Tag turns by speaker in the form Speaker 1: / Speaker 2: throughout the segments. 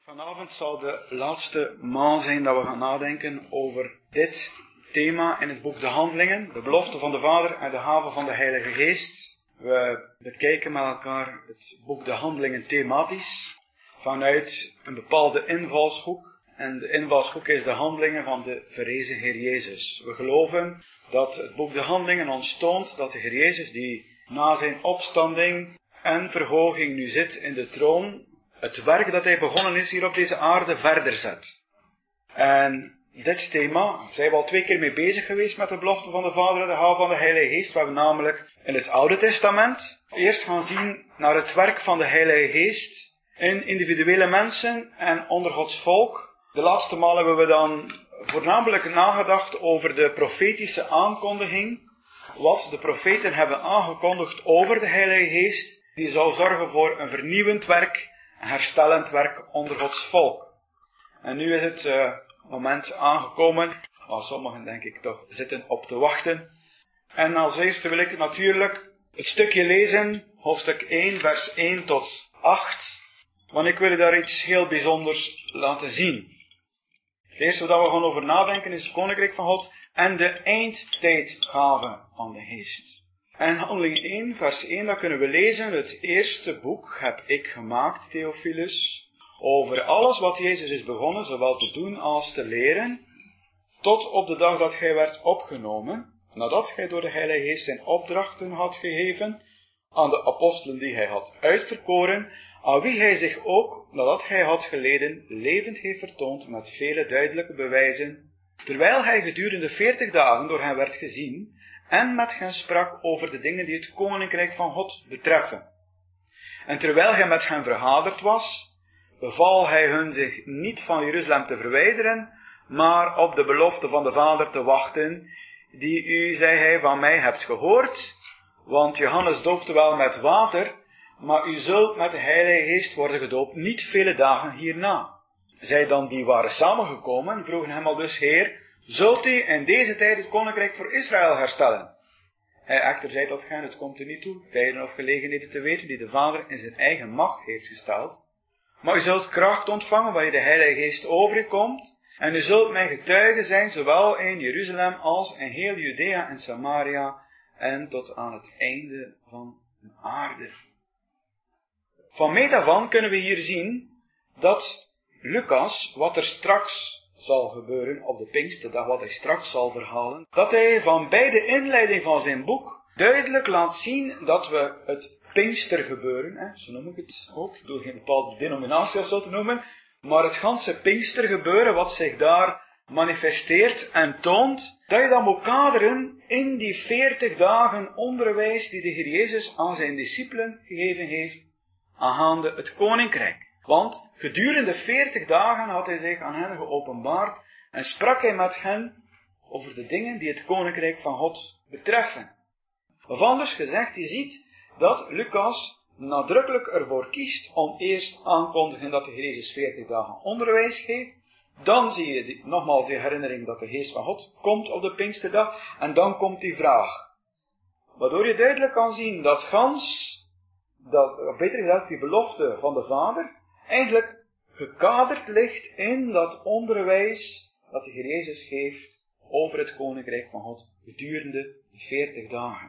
Speaker 1: Vanavond zal de laatste maal zijn dat we gaan nadenken over dit thema in het boek De Handelingen, de belofte van de Vader en de gave van de Heilige Geest. We bekijken met elkaar het boek De Handelingen thematisch, vanuit een bepaalde invalshoek. En de invalshoek is de handelingen van de verrezen Heer Jezus. We geloven dat het boek De Handelingen ons toont dat de Heer Jezus, die na zijn opstanding en verhoging nu zit in de troon, het werk dat hij begonnen is hier op deze aarde verder zet. En dit thema zijn we al 2 keer mee bezig geweest met de belofte van de Vader en de gave van de Heilige Geest. We hebben namelijk in het Oude Testament eerst gaan zien naar het werk van de Heilige Geest in individuele mensen en onder Gods volk. De laatste maal hebben we dan voornamelijk nagedacht over de profetische aankondiging. Wat de profeten hebben aangekondigd over de Heilige Geest, die zou zorgen voor een vernieuwend werk, een herstellend werk onder Gods volk. En nu is het moment aangekomen, waar sommigen denk ik toch zitten op te wachten. En als eerste wil ik natuurlijk het stukje lezen, hoofdstuk 1, vers 1 tot 8. Want ik wil daar iets heel bijzonders laten zien. Het eerste waar we gaan over nadenken is het Koninkrijk van God en de eindtijdgave van de Geest. En handeling 1, vers 1, dat kunnen we lezen. Het eerste boek heb ik gemaakt, Theophilus, over alles wat Jezus is begonnen, zowel te doen als te leren, tot op de dag dat hij werd opgenomen, nadat hij door de Heilige Geest zijn opdrachten had gegeven aan de apostelen die hij had uitverkoren, aan wie hij zich ook, nadat hij had geleden, levend heeft vertoond met vele duidelijke bewijzen, terwijl hij gedurende 40 dagen door hen werd gezien en met hen sprak over de dingen die het Koninkrijk van God betreffen. En terwijl hij met hen vergaderd was, beval hij hun zich niet van Jeruzalem te verwijderen, maar op de belofte van de Vader te wachten, die u, zei hij, van mij hebt gehoord, want Johannes doopte wel met water, maar u zult met de Heilige Geest worden gedoopt niet vele dagen hierna. Zij dan die waren samengekomen, vroegen hem al dus, Heer, zult u in deze tijd het Koninkrijk voor Israël herstellen? Hij echter zei tot hen, het komt u niet toe, tijden of gelegenheden te weten die de Vader in zijn eigen macht heeft gesteld. Maar u zult kracht ontvangen wanneer de Heilige Geest over u komt, en u zult mijn getuige zijn, zowel in Jeruzalem als in heel Judea en Samaria, en tot aan het einde van de aarde. Van meet af aan kunnen we hier zien dat Lucas, wat er straks zal gebeuren op de Pinksterdag, wat hij straks zal verhalen, dat hij van bij de inleiding van zijn boek duidelijk laat zien dat we het Pinkstergebeuren, zo noem ik het ook, ik doe geen bepaalde denominatie of zo te noemen, maar het ganse Pinkstergebeuren wat zich daar manifesteert en toont, dat je dat moet kaderen in die 40 dagen onderwijs die de Heer Jezus aan zijn discipelen gegeven heeft aangaande het Koninkrijk. Want gedurende 40 dagen had hij zich aan hen geopenbaard en sprak hij met hen over de dingen die het Koninkrijk van God betreffen. Of anders gezegd, je ziet dat Lucas nadrukkelijk ervoor kiest om eerst aankondigen dat de Heer Jezus 40 dagen onderwijs geeft. Dan zie je nogmaals die herinnering dat de Geest van God komt op de Pinksterdag. En dan komt die vraag. Waardoor je duidelijk kan zien dat beter gezegd, die belofte van de Vader eigenlijk gekaderd ligt in dat onderwijs dat de Heer Jezus geeft over het Koninkrijk van God gedurende 40 dagen.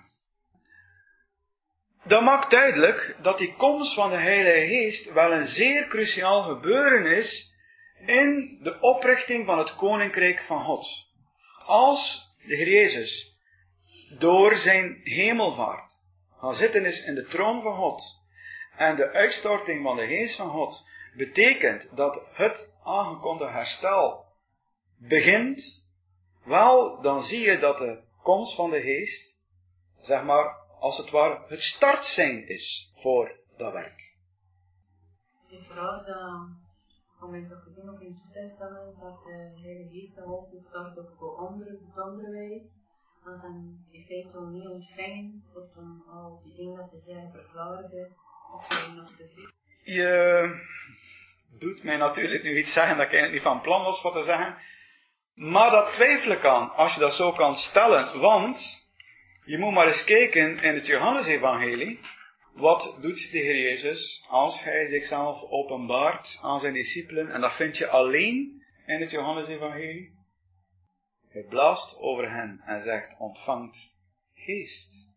Speaker 1: Dat maakt duidelijk dat die komst van de Heilige Geest wel een zeer cruciaal gebeuren is in de oprichting van het Koninkrijk van God. Als de Heer Jezus door zijn hemelvaart gaan zitten is in de troon van God en de uitstorting van de Geest van God betekent dat het aangekondigde herstel begint, wel, dan zie je dat de komst van de Geest, zeg maar, als het ware, het startsein is voor dat werk.
Speaker 2: Het is raar dat, om het te gezien ook in het Testament, dat de Heilige Geest dan ook zorgt ook voor onderwijs. Dat ze hem in feite al niet ontvangen, voor toen al die dingen dat de Heer verklaarde, of hij nog begrip.
Speaker 1: Je doet mij natuurlijk nu iets zeggen dat ik eigenlijk niet van plan was voor te zeggen. Maar dat twijfel ik aan, als je dat zo kan stellen. Want je moet maar eens kijken in het Johannesevangelie, Wat doet de Heer Jezus als hij zichzelf openbaart aan zijn discipelen? En dat vind je alleen in het Johannes-evangelie. Hij blaast over hen en zegt, ontvangt geest.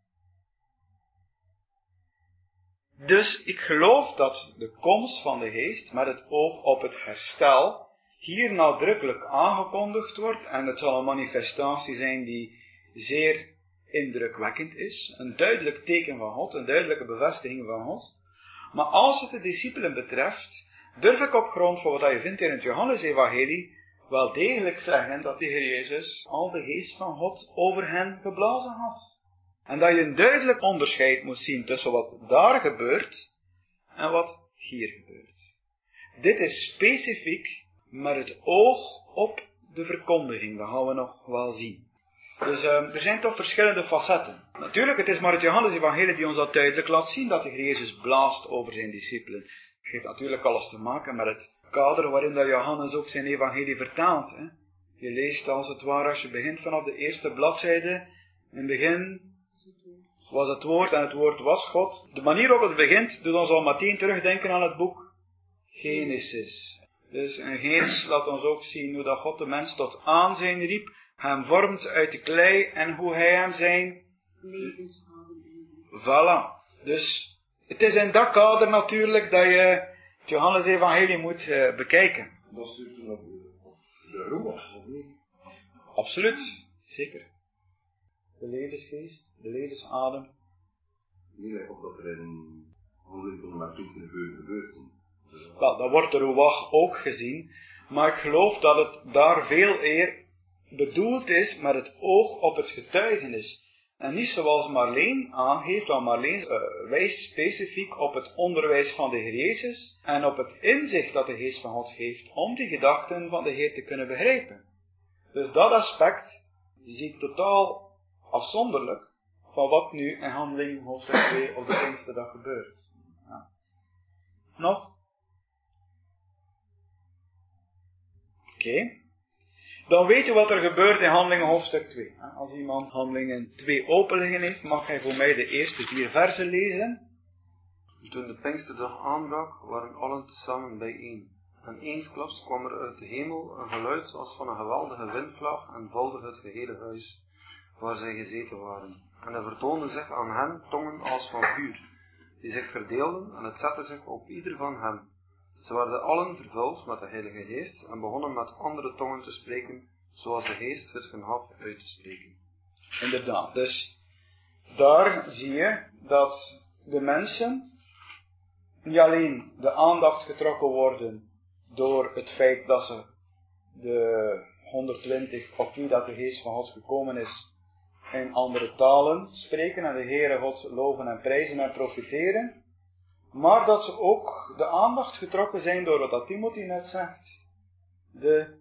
Speaker 1: Dus ik geloof dat de komst van de geest met het oog op het herstel hier nadrukkelijk aangekondigd wordt. En het zal een manifestatie zijn die zeer indrukwekkend is. Een duidelijk teken van God, een duidelijke bevestiging van God. Maar als het de discipelen betreft, durf ik op grond van wat je vindt in het Johannes-evangelie wel degelijk zeggen dat de Heer Jezus al de geest van God over hen geblazen had. En dat je een duidelijk onderscheid moet zien tussen wat daar gebeurt en wat hier gebeurt. Dit is specifiek met het oog op de verkondiging, dat gaan we nog wel zien. Dus er zijn toch verschillende facetten. Natuurlijk, het is maar het Johannes-evangelie die ons dat duidelijk laat zien, dat de Heer Jezus blaast over zijn discipelen. Het heeft natuurlijk alles te maken met het kader waarin dat Johannes ook zijn evangelie vertaalt. Hè. Je leest als het ware, als je begint vanaf de eerste bladzijde, in het begin was het woord en het woord was God. De manier waarop het begint doet ons al meteen terugdenken aan het boek Genesis. Dus in Genesis laat ons ook zien hoe dat God de mens tot aanzijn riep, hem vormt uit de klei en hoe hij hem zijn voilà. Dus het is in dat kader natuurlijk dat je het Johannes-evangelie moet bekijken.
Speaker 3: Dat is natuurlijk de Ruach, of niet?
Speaker 1: Absoluut, zeker. De levensgeest, de levensadem.
Speaker 3: Niet lijkt op dat er in handeling van de Martiense gebeurt.
Speaker 1: Wel, dat wordt de Ruach ook gezien, maar ik geloof dat het daar veel eer bedoeld is met het oog op het getuigenis. En niet zoals Marleen aangeeft, want Marleen wijst specifiek op het onderwijs van de Heer Jezus en op het inzicht dat de Geest van God geeft om die gedachten van de Heer te kunnen begrijpen. Dus dat aspect zie ik totaal afzonderlijk van wat nu in Handelingen hoofdstuk 2 op de Pinksterdag gebeurt. Ja. Nog? Oké. Dan weet je wat er gebeurt in Handelingen hoofdstuk 2. Als iemand Handelingen 2 openliggen heeft, mag hij voor mij de eerste 4 versen lezen.
Speaker 4: Toen de Pinksterdag aanbrak, waren allen tezamen bijeen. En eensklaps kwam er uit de hemel een geluid als van een geweldige windvlaag en vulde het gehele huis waar zij gezeten waren. En er vertoonden zich aan hen tongen als van vuur, die zich verdeelden en het zette zich op ieder van hen. Ze werden allen vervuld met de Heilige Geest en begonnen met andere tongen te spreken, zoals de Geest het hun gaf uit te spreken.
Speaker 1: Inderdaad, dus daar zie je dat de mensen niet alleen de aandacht getrokken worden door het feit dat ze de 120 op wie dat de Geest van God gekomen is in andere talen spreken en de Heere God loven en prijzen en profiteren, maar dat ze ook de aandacht getrokken zijn door wat dat Timothy net zegt. De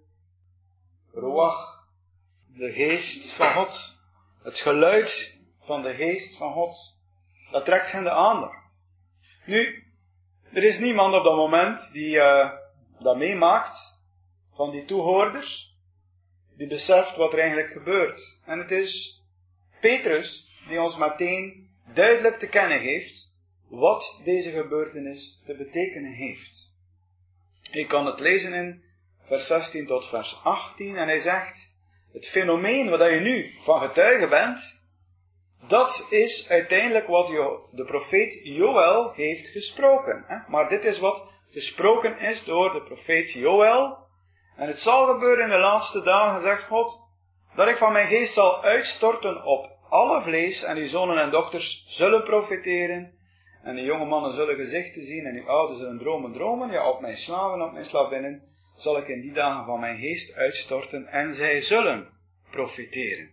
Speaker 1: Ruach, de Geest van God, het geluid van de Geest van God, dat trekt hen de aandacht. Nu, er is niemand op dat moment die dat meemaakt, van die toehoorders, die beseft wat er eigenlijk gebeurt. En het is Petrus die ons meteen duidelijk te kennen geeft wat deze gebeurtenis te betekenen heeft. Ik kan het lezen in vers 16 tot vers 18 en hij zegt, het fenomeen waar je nu van getuige bent, dat is uiteindelijk wat de profeet Joël heeft gesproken. Maar dit is wat gesproken is door de profeet Joël. En het zal gebeuren in de laatste dagen, zegt God, dat ik van mijn geest zal uitstorten op alle vlees en uw zonen en dochters zullen profeteren. En de jonge mannen zullen gezichten zien en uw ouderen zullen dromen. Ja, op mijn slaven, op mijn slavinnen zal ik in die dagen van mijn geest uitstorten en zij zullen profiteren.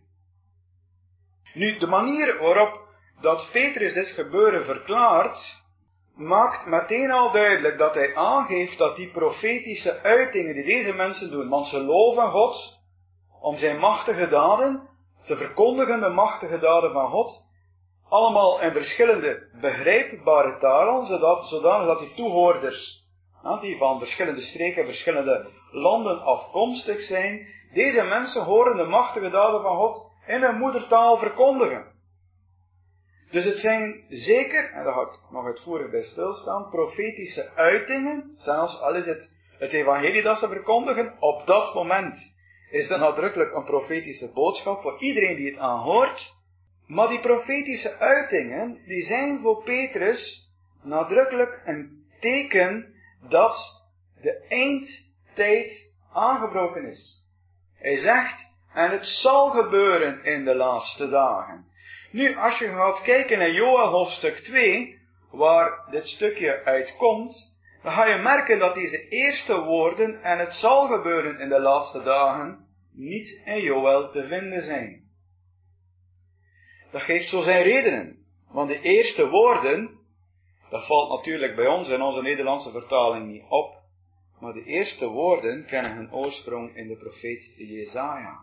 Speaker 1: Nu, de manier waarop dat Petrus dit gebeuren verklaart, maakt meteen al duidelijk dat hij aangeeft dat die profetische uitingen die deze mensen doen, want ze loven God om zijn machtige daden, ze verkondigen de machtige daden van God, allemaal in verschillende begrijpbare talen, zodanig dat die toehoorders, die van verschillende streken, verschillende landen afkomstig zijn, deze mensen horen de machtige daden van God in hun moedertaal verkondigen. Dus het zijn zeker, en daar ga ik nog uitvoerig bij stilstaan, profetische uitingen, zelfs al is het evangelie dat ze verkondigen, op dat moment is dat nadrukkelijk een profetische boodschap voor iedereen die het aanhoort. Maar die profetische uitingen, die zijn voor Petrus nadrukkelijk een teken dat de eindtijd aangebroken is. Hij zegt, en het zal gebeuren in de laatste dagen. Nu, als je gaat kijken naar Joël hoofdstuk 2, waar dit stukje uitkomt, dan ga je merken dat deze eerste woorden, en het zal gebeuren in de laatste dagen, niet in Joël te vinden zijn. Dat geeft zo zijn redenen. Want de eerste woorden, dat valt natuurlijk bij ons in onze Nederlandse vertaling niet op, maar de eerste woorden kennen hun oorsprong in de profeet Jesaja.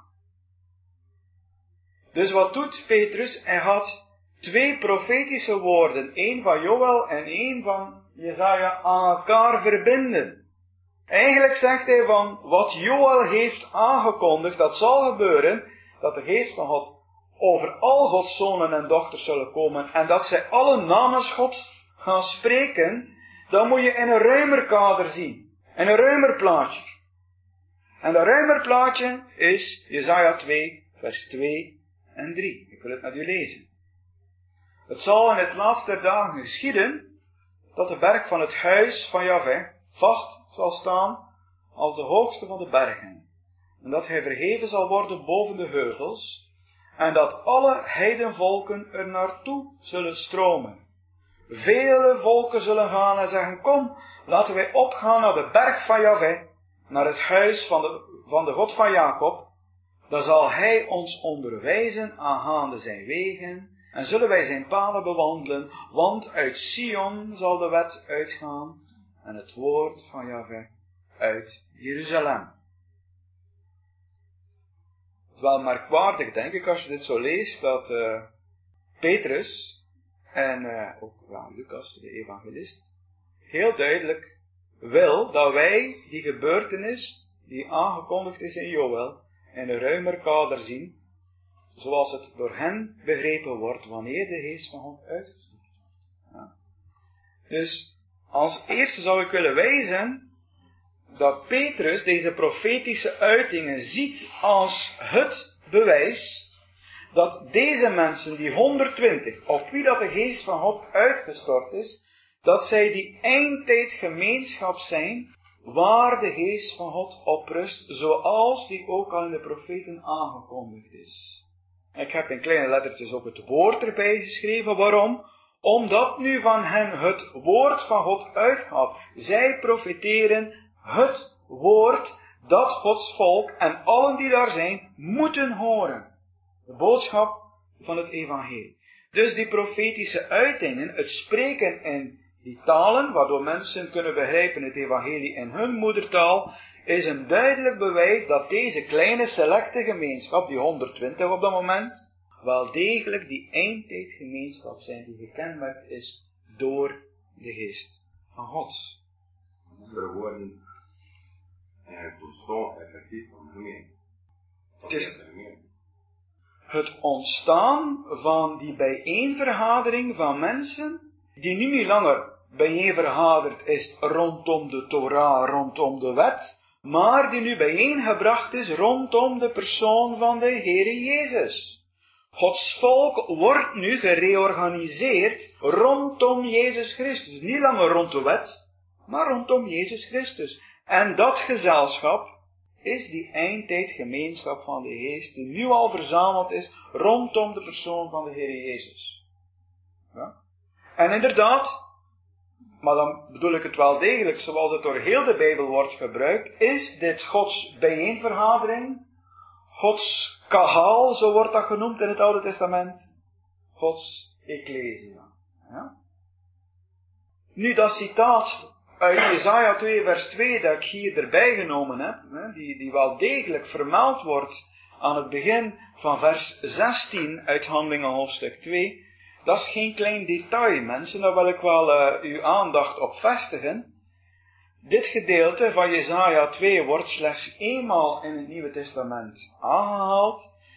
Speaker 1: Dus wat doet Petrus? Hij had twee profetische woorden, één van Joël en één van Jesaja, aan elkaar verbinden. Eigenlijk zegt hij van, wat Joël heeft aangekondigd, dat zal gebeuren, dat de geest van God over al Gods zonen en dochters zullen komen, en dat zij alle namens God gaan spreken, dan moet je in een ruimer kader zien, in een ruimer plaatje. En dat ruimer plaatje is Jesaja 2, vers 2 en 3. Ik wil het met u lezen. Het zal in het laatste der dagen geschieden, dat de berg van het huis van Jahweh vast zal staan als de hoogste van de bergen, en dat hij verheven zal worden boven de heuvels, en dat alle heidenvolken er naartoe zullen stromen. Vele volken zullen gaan en zeggen, kom, laten wij opgaan naar de berg van Jahweh, naar het huis van de God van Jacob. Dan zal hij ons onderwijzen aangaande zijn wegen, en zullen wij zijn paden bewandelen, want uit Sion zal de wet uitgaan, en het woord van Jahweh uit Jeruzalem. Het is wel merkwaardig, denk ik, als je dit zo leest, dat Petrus en ook Lucas, de evangelist, heel duidelijk wil dat wij die gebeurtenis die aangekondigd is in Joël in een ruimer kader zien, zoals het door hen begrepen wordt wanneer de geest van God uitgestort wordt. Ja. Dus als eerste zou ik willen wijzen dat Petrus deze profetische uitingen ziet als het bewijs dat deze mensen, die 120, op wie dat de geest van God uitgestort is, dat zij die eindtijdgemeenschap zijn, waar de geest van God op rust, zoals die ook al in de profeten aangekondigd is. Ik heb in kleine lettertjes ook het woord erbij geschreven. Waarom? Omdat nu van hen het woord van God uitgaat. Zij profeteren het woord dat Gods volk en allen die daar zijn, moeten horen. De boodschap van het evangelie. Dus die profetische uitingen, het spreken in die talen, waardoor mensen kunnen begrijpen het evangelie in hun moedertaal, is een duidelijk bewijs dat deze kleine selecte gemeenschap, die 120 op dat moment, wel degelijk die eindtijdgemeenschap zijn die gekenmerkt is door de geest van God.
Speaker 3: Met andere woorden, het ontstaan effectief van de gemeente.
Speaker 1: Het is het ontstaan van die bijeenvergadering van mensen, die nu niet langer bijeenvergaderd is rondom de Torah, rondom de wet, maar die nu bijeengebracht is rondom de persoon van de Heere Jezus. Gods volk wordt nu gereorganiseerd rondom Jezus Christus. Niet langer rond de wet, maar rondom Jezus Christus. En dat gezelschap is die eindtijdgemeenschap van de Geest, die nu al verzameld is rondom de persoon van de Heere Jezus. Ja? En inderdaad, maar dan bedoel ik het wel degelijk, zoals het door heel de Bijbel wordt gebruikt, is dit Gods bijeenvergadering, Gods kahal, zo wordt dat genoemd in het Oude Testament, Gods ecclesia. Ja? Nu dat citaat uit Jesaja 2 vers 2 dat ik hier erbij genomen heb, die wel degelijk vermeld wordt aan het begin van vers 16 uit Handelingen hoofdstuk 2, dat is geen klein detail, mensen, daar wil ik wel uw aandacht op vestigen. Dit gedeelte van Jesaja 2 wordt slechts eenmaal in het Nieuwe Testament aangehaald.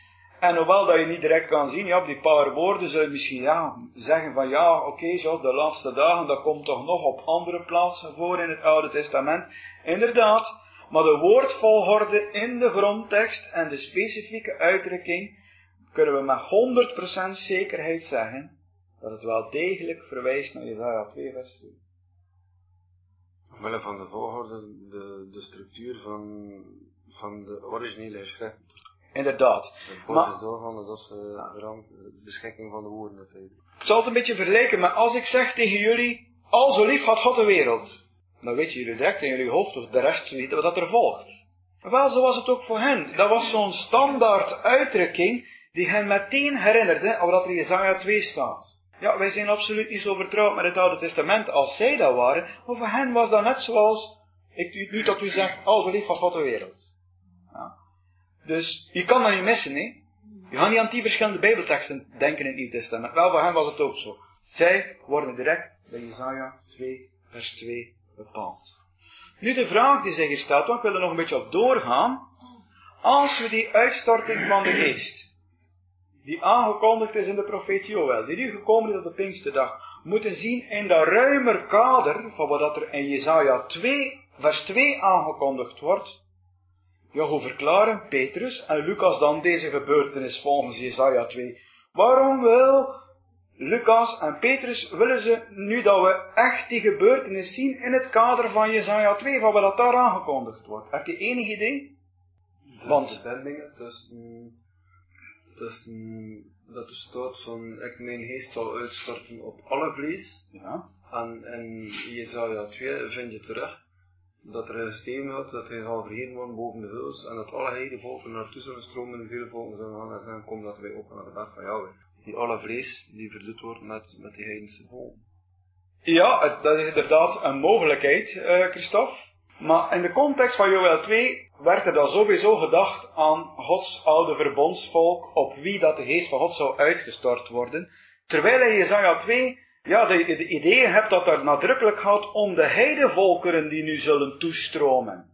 Speaker 1: En hoewel dat je niet direct kan zien, ja, op die paar woorden zul je misschien zeggen van ja, oké, zoals de laatste dagen, dat komt toch nog op andere plaatsen voor in het Oude Testament. Inderdaad, maar de woordvolgorde in de grondtekst en de specifieke uitdrukking kunnen we met 100% zekerheid zeggen dat het wel degelijk verwijst naar Jesaja 2 vers 2.
Speaker 4: Omwille van de volgorde, de structuur van de originele schrift.
Speaker 1: Inderdaad.
Speaker 4: Maar dat is de beschikking van de woorden.
Speaker 1: Ik zal het een beetje vergelijken, maar als ik zeg tegen jullie, al zo lief had God de wereld, dan weten jullie direct in jullie hoofd of de rest weten wat er volgt. Wel, zo was het ook voor hen. Dat was zo'n standaard uitdrukking die hen meteen herinnerde aan wat er in Jesaja 2 staat. Ja, wij zijn absoluut niet zo vertrouwd met het Oude Testament als zij dat waren, maar voor hen was dat net zoals, nu dat u zegt, al zo lief had God de wereld. Ja. Dus, je kan dat niet missen, hè. Je gaat niet aan die verschillende bijbelteksten denken in het Nieuw Testament. Wel, voor hen was het ook zo. Zij worden direct bij Jesaja 2 vers 2 bepaald. Nu de vraag die zich gesteld wordt, ik wil er nog een beetje op doorgaan. Als we die uitstorting van de geest, die aangekondigd is in de profeet Joël, die nu gekomen is op de Pinksterdag, moeten zien in dat ruimer kader van wat er in Jesaja 2 vers 2 aangekondigd wordt. Ja, hoe verklaren Petrus en Lucas dan deze gebeurtenis volgens Jesaja 2? Waarom wil Lucas en Petrus, willen ze nu dat we echt die gebeurtenis zien in het kader van Jesaja 2, van wat daar aangekondigd wordt? Heb je enig idee? Want
Speaker 4: de verbindingen tussen dat er staat van ik mijn geest zal uitstorten op alle vlees.
Speaker 1: ja.
Speaker 4: En in Jesaja 2 vind je terug dat er geschreven wordt dat hij zal verheven worden boven de heuvel en dat alle heidevolken naartoe zullen stromen en vele volken zullen gaan en zeggen, kom dat wij op naar de berg van Yahweh. Die alle vlees die verzoet wordt met die heidense volken.
Speaker 1: Ja, dat is inderdaad een mogelijkheid, Christophe. Maar in de context van Joël 2 werd er dan sowieso gedacht aan Gods oude verbondsvolk, op wie dat de geest van God zou uitgestort worden. Terwijl in Jesaja 2, ja, de idee hebt dat er nadrukkelijk gaat om de heidevolkeren die nu zullen toestromen.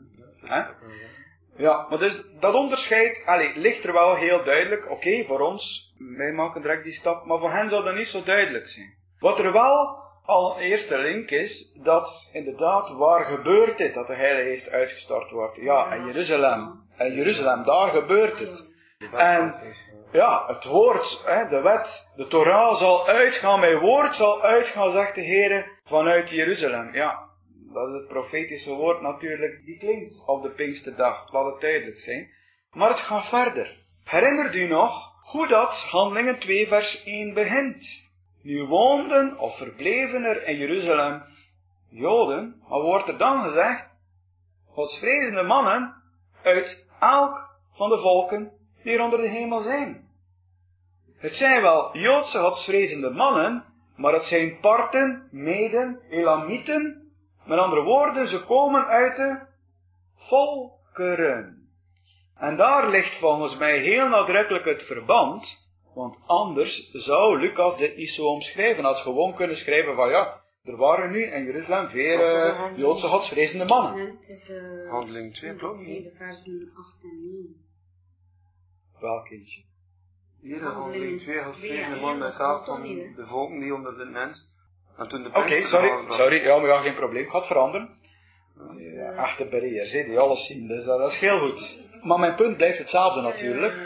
Speaker 1: Ja, maar dus dat onderscheid, ligt er wel heel duidelijk. Oké, voor ons, wij maken direct die stap, maar voor hen zal dat niet zo duidelijk zijn. Wat er wel al een eerste link is, dat inderdaad, waar gebeurt dit, dat de Heilige Geest uitgestort wordt? Ja, in Jeruzalem. In Jeruzalem, daar gebeurt het. En ja, het woord, de wet, de Torah zal uitgaan, mijn woord zal uitgaan, zegt de Heer, vanuit Jeruzalem. Ja, dat is het profetische woord natuurlijk, die klinkt op de Pinksterdag, laat het duidelijk zijn. Maar het gaat verder. Herinnert u nog hoe dat Handelingen 2 vers 1 begint? Nu woonden of verbleven er in Jeruzalem Joden, maar wordt er dan gezegd, godsvrezende mannen uit elk van de volken die er onder de hemel zijn. Het zijn wel Joodse godsvrezende mannen, maar het zijn Parten, Meden, Elamieten. Met andere woorden, ze komen uit de volkeren. En daar ligt volgens mij heel nadrukkelijk het verband. Want anders zou Lucas dit niet zo omschrijven. Hij had gewoon kunnen schrijven van ja, er waren nu in Jeruzalem veel Joodse godsvrezende mannen.
Speaker 2: Het is
Speaker 4: Handeling 2 klopt.
Speaker 2: versen 8 en 9.
Speaker 1: Welk kindje?
Speaker 4: Hier in Handeling 2 godsvrezende man met zaak van de volken die onder de mens.
Speaker 1: Oké, sorry, ja, maar ja, geen probleem, ik ga het veranderen. Ja, echte barrières, die alles zien, dus dat is heel goed. Maar mijn punt blijft hetzelfde natuurlijk.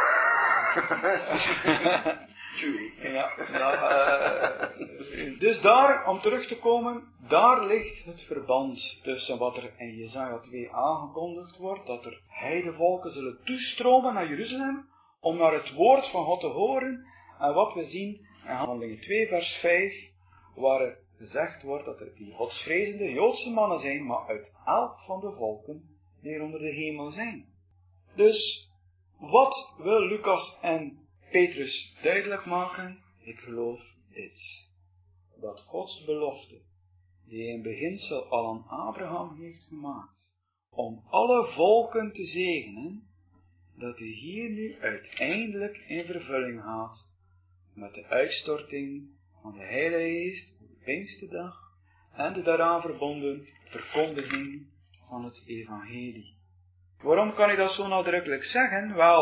Speaker 1: Dus daar, om terug te komen, daar ligt het verband tussen wat er in Jesaja 2 aangekondigd wordt, dat er heidevolken zullen toestromen naar Jeruzalem, om naar het woord van God te horen, en wat we zien in Handelingen 2 vers 5, waar er gezegd wordt dat er die godsvrezende Joodse mannen zijn, maar uit elk van de volken die er onder de hemel zijn. Dus, wat wil Lucas en Petrus duidelijk maken? Ik geloof dit. Dat Gods belofte, die in beginsel al aan Abraham heeft gemaakt, om alle volken te zegenen, dat die hier nu uiteindelijk in vervulling gaat, met de uitstorting van de Heilige Geest op de Pinksterdag en de daaraan verbonden verkondiging van het evangelie. Waarom kan ik dat zo nadrukkelijk zeggen? Wel,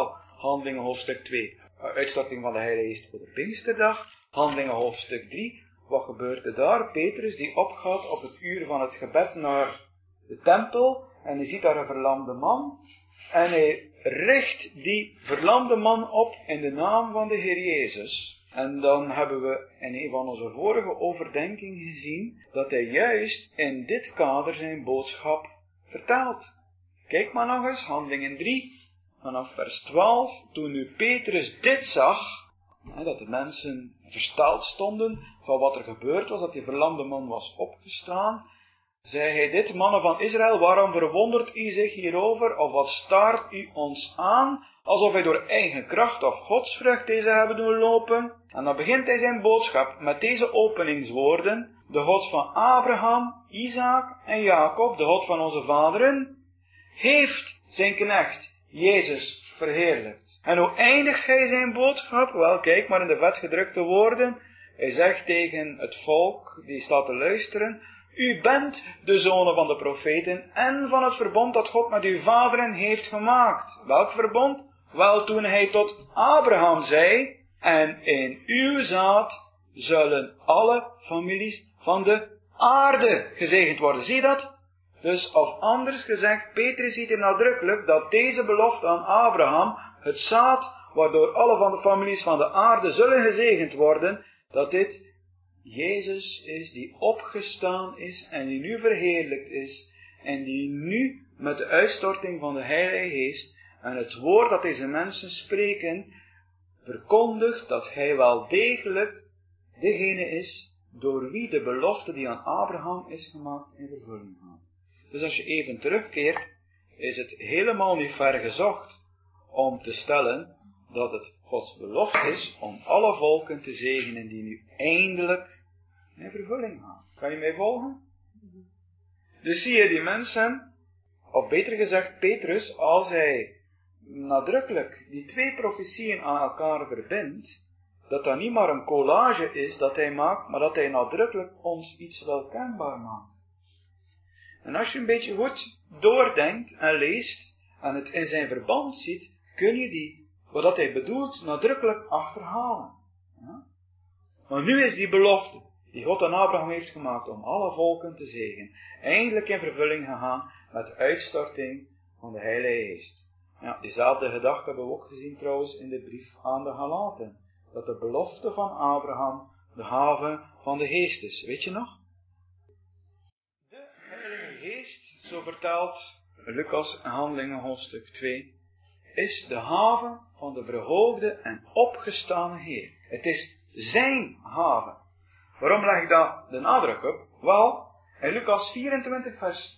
Speaker 1: Handelingen hoofdstuk 2. Uitstorting van de Heilige Geest voor de Pinksterdag. Handelingen hoofdstuk 3. Wat gebeurt er daar? Petrus die opgaat op het uur van het gebed naar de tempel. En hij ziet daar een verlamde man. En hij richt die verlamde man op in de naam van de Heer Jezus. En dan hebben we in een van onze vorige overdenkingen gezien dat hij juist in dit kader zijn boodschap vertaalt. Kijk maar nog eens, Handelingen 3, vanaf vers 12. Toen nu Petrus dit zag, dat de mensen versteld stonden van wat er gebeurd was, dat die verlamde man was opgestaan, zei hij dit: mannen van Israël, waarom verwondert u zich hierover, of wat staart u ons aan, alsof wij door eigen kracht of godsvrucht deze hebben doen lopen? En dan begint hij zijn boodschap met deze openingswoorden: de God van Abraham, Isaac en Jacob, de God van onze vaderen, heeft zijn knecht Jezus verheerlijkt. En hoe eindigt hij zijn boodschap? Wel, kijk maar in de vetgedrukte woorden. Hij zegt tegen het volk die staat te luisteren: u bent de zonen van de profeten en van het verbond dat God met uw vaderen heeft gemaakt. Welk verbond? Wel, toen hij tot Abraham zei: en in uw zaad zullen alle families van de aarde gezegend worden. Zie je dat? Dus, of anders gezegd, Petrus ziet er nadrukkelijk dat deze belofte aan Abraham, het zaad waardoor alle van de families van de aarde zullen gezegend worden, dat dit Jezus is die opgestaan is en die nu verheerlijkt is en die nu met de uitstorting van de Heilige Geest en het woord dat deze mensen spreken verkondigt dat hij wel degelijk degene is door wie de belofte die aan Abraham is gemaakt in vervulling gaat. Dus als je even terugkeert, is het helemaal niet ver gezocht om te stellen dat het Gods belofte is om alle volken te zegenen die nu eindelijk in vervulling gaan. Kan je mij volgen? Dus zie je die mensen, of beter gezegd Petrus, als hij nadrukkelijk die twee profetieën aan elkaar verbindt, dat dat niet maar een collage is dat hij maakt, maar dat hij nadrukkelijk ons iets wel kenbaar maakt. En als je een beetje goed doordenkt en leest en het in zijn verband ziet, kun je die, wat hij bedoelt, nadrukkelijk achterhalen. Ja? Maar nu is die belofte die God aan Abraham heeft gemaakt om alle volken te zegenen, eindelijk in vervulling gegaan met de uitstorting van de Heilige Geest. Ja, diezelfde gedachte hebben we ook gezien trouwens in de brief aan de Galaten. Dat de belofte van Abraham de haven van de Geest is. Weet je nog? De Heilige Geest, zo vertaalt Lucas in Handelingen hoofdstuk 2, is de haven van de verhoogde en opgestane Heer. Het is zijn haven. Waarom leg ik daar de nadruk op? Wel, in Lucas 24 vers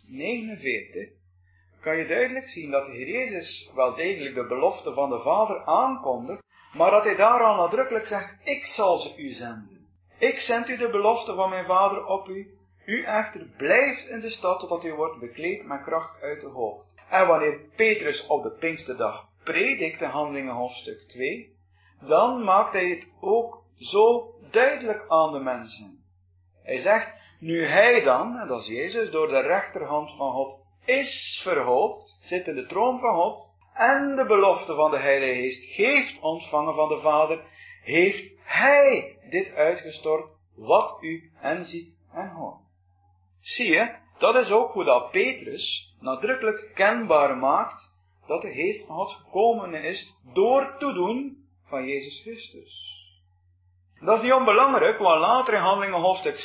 Speaker 1: 49 kan je duidelijk zien dat de Heer Jezus wel degelijk de belofte van de Vader aankondigt, maar dat hij daar al nadrukkelijk zegt: ik zal ze u zenden. Ik zend u de belofte van mijn Vader op u. U echter blijft in de stad totdat u wordt bekleed met kracht uit de hoogte. En wanneer Petrus op de Pinksterdag predikt in Handelingen hoofdstuk 2, dan maakt hij het ook zo duidelijk aan de mensen. Hij zegt: nu hij dan, en dat is Jezus, door de rechterhand van God is verhoogd, zit in de troon van God, en de belofte van de Heilige Geest heeft ontvangen van de Vader, heeft hij dit uitgestort, wat u en ziet en hoort. Zie je, dat is ook hoe dat Petrus nadrukkelijk kenbaar maakt dat de Geest van God gekomen is door toedoen van Jezus Christus. Dat is niet onbelangrijk, want later in Handelingen hoofdstuk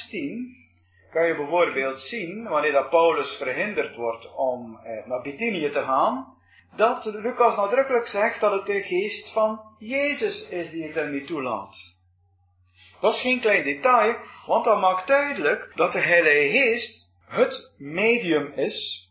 Speaker 1: 16 kan je bijvoorbeeld zien, wanneer dat Paulus verhinderd wordt om naar Bithynië te gaan, dat Lucas nadrukkelijk zegt dat het de geest van Jezus is die het hem niet toelaat. Dat is geen klein detail, want dat maakt duidelijk dat de Heilige Geest het medium is,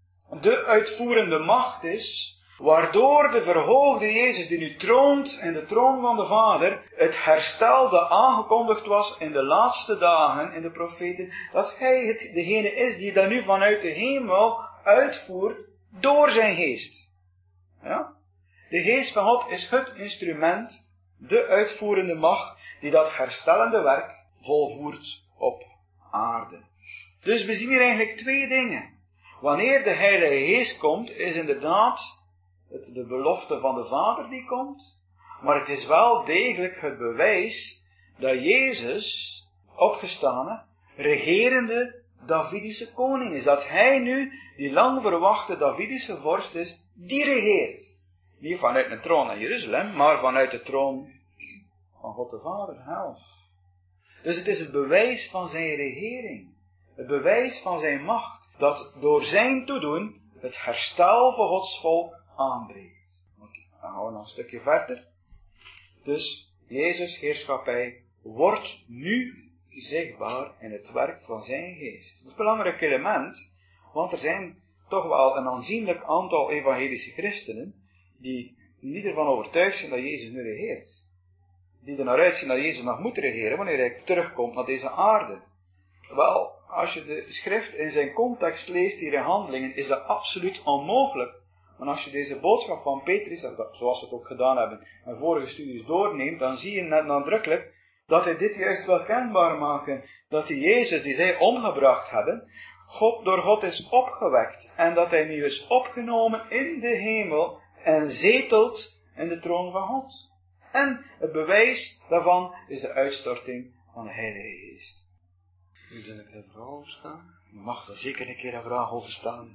Speaker 1: de uitvoerende macht is, waardoor de verhoogde Jezus die nu troont in de troon van de Vader, het herstel dat aangekondigd was in de laatste dagen in de profeten, dat hij degene is die dat nu vanuit de hemel uitvoert door zijn geest. Ja? De geest van God is het instrument, de uitvoerende macht, die dat herstellende werk volvoert op aarde. Dus we zien hier eigenlijk twee dingen. Wanneer de Heilige Geest komt, is inderdaad de belofte van de Vader die komt, maar het is wel degelijk het bewijs dat Jezus, opgestane, regerende Davidische koning is. Dat hij nu, die lang verwachte Davidische vorst is, die regeert. Niet vanuit een troon in Jeruzalem, maar vanuit de troon van God de Vader zelf. Dus het is het bewijs van zijn regering. Het bewijs van zijn macht. Dat door zijn toedoen het herstel van Gods volk aanbreekt. Oké, dan gaan we nog een stukje verder. Dus Jezus' heerschappij wordt nu zichtbaar in het werk van zijn geest. Dat is een belangrijk element, want er zijn toch wel een aanzienlijk aantal evangelische christenen die niet ervan overtuigd zijn dat Jezus nu regeert. Die er naar uitzien dat Jezus nog moet regeren wanneer hij terugkomt naar deze aarde. Wel, als je de schrift in zijn context leest hier in Handelingen, is dat absoluut onmogelijk. Maar als je deze boodschap van Petrus, zoals we het ook gedaan hebben, in vorige studies doorneemt, dan zie je net nadrukkelijk dat hij dit juist wil kenbaar maken. Dat die Jezus, die zij omgebracht hebben, door God is opgewekt. En dat hij nu is opgenomen in de hemel en zetelt in de troon van God. En het bewijs daarvan is de uitstorting van de Heilige Geest.
Speaker 4: Wil je een vraag over staan?
Speaker 1: Je mag er zeker een keer een vraag over staan.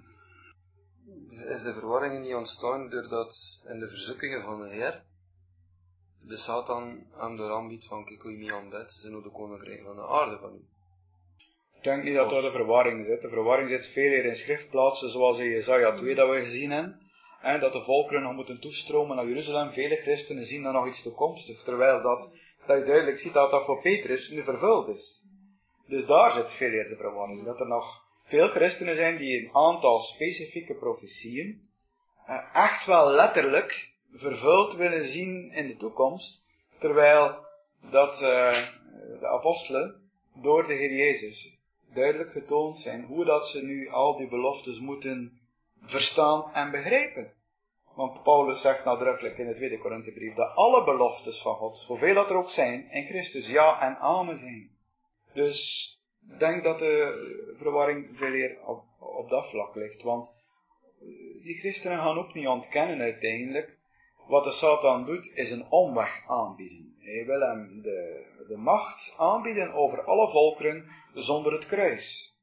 Speaker 4: Is de verwarring niet ontstaan doordat in de verzoekingen van de Heer de Satan hem door aanbiedt van kijk hoe je niet aanbidt, ze zijn ook de koninkrijk van de aarde van u.
Speaker 1: Ik denk niet dat daar de verwarring zit. De verwarring zit veel meer in schriftplaatsen zoals in Jesaja 2 dat we gezien hebben. En dat de volkeren nog moeten toestromen naar Jeruzalem. Vele christenen zien dan nog iets toekomstig. Terwijl dat je duidelijk ziet dat dat voor Petrus nu vervuld is. Dus daar zit veel meer de verwarring. Dat er nog veel christenen zijn die een aantal specifieke profetieën echt wel letterlijk vervuld willen zien in de toekomst. Terwijl dat de apostelen door de Heer Jezus duidelijk getoond zijn hoe dat ze nu al die beloftes moeten verstaan en begrijpen. Want Paulus zegt nadrukkelijk in de 2 Korinthebrief dat alle beloftes van God, hoeveel dat er ook zijn, in Christus ja en amen zijn. Dus ik denk dat de verwarring veel meer op dat vlak ligt. Want die christenen gaan ook niet ontkennen uiteindelijk. Wat de Satan doet, is een omweg aanbieden. Hij wil hem de macht aanbieden over alle volkeren zonder het kruis.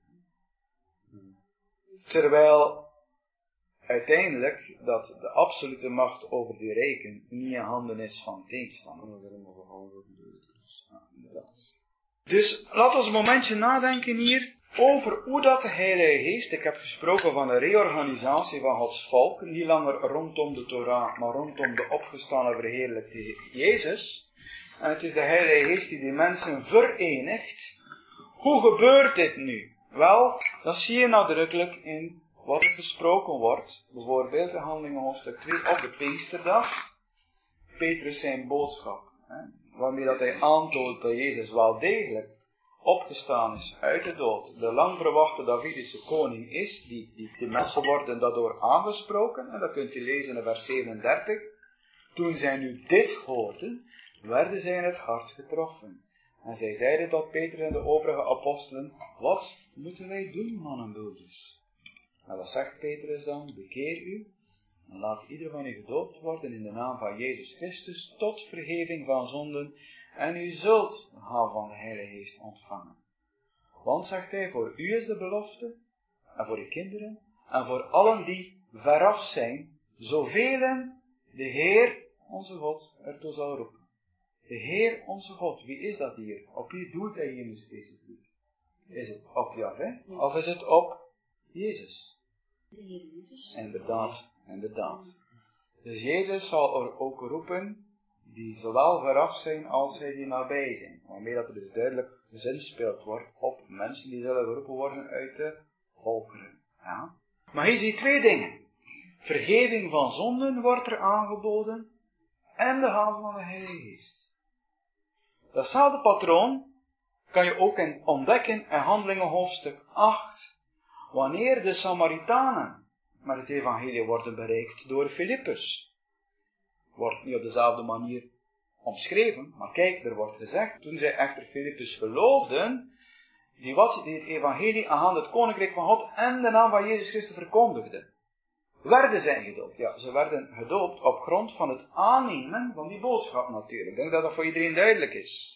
Speaker 1: Terwijl uiteindelijk dat de absolute macht over die rijken niet in handen is van tegenstander. Dus laten we een momentje nadenken hier over hoe dat de Heilige Geest, ik heb gesproken van de reorganisatie van Gods volk, niet langer rondom de Torah, maar rondom de opgestane verheerlijkte Jezus. En het is de Heilige Geest die die mensen verenigt. Hoe gebeurt dit nu? Wel, dat zie je nadrukkelijk in wat er gesproken wordt. Bijvoorbeeld in Handelingen hoofdstuk 2 op de Pinksterdag. Petrus zijn boodschap. Waarmee dat hij aantoont dat Jezus wel degelijk opgestaan is uit de dood. De lang verwachte Davidische koning is, die mensen worden daardoor aangesproken. En dat kunt je lezen in vers 37. Toen zij nu dit hoorden, werden zij in het hart getroffen. En zij zeiden tot Petrus en de overige apostelen, wat moeten wij doen, mannenbroeders? En wat zegt Petrus dan? Bekeer u en laat ieder van u gedoopt worden in de naam van Jezus Christus tot vergeving van zonden en u zult de gaaf van de Heilige Geest ontvangen. Want, zegt hij, voor u is de belofte en voor uw kinderen en voor allen die veraf zijn, zoveel de Heer onze God ertoe zal roepen. De Heer onze God, wie is dat hier? Op wie doelt hij hier nu specifiek? Is het op Jahweh of is het op Jezus? Inderdaad. Dus Jezus zal er ook roepen, die zowel veraf zijn als zij die nabij zijn. Waarmee dat er dus duidelijk gezinspeeld wordt op mensen die zullen geroepen worden uit de volkeren. Ja? Maar hier zie je twee dingen. Vergeving van zonden wordt er aangeboden en de gave van de Heilige Geest. Datzelfde patroon kan je ook ontdekken in Handelingen hoofdstuk 8. Wanneer de Samaritanen met het evangelie worden bereikt door Filippus. Wordt niet op dezelfde manier omschreven, maar kijk, er wordt gezegd, toen zij echter Filippus geloofden, die het evangelie aan het koninkrijk van God en de naam van Jezus Christus verkondigden. werden zij gedoopt? Ja, ze werden gedoopt op grond van het aannemen van die boodschap natuurlijk. Ik denk dat dat voor iedereen duidelijk is.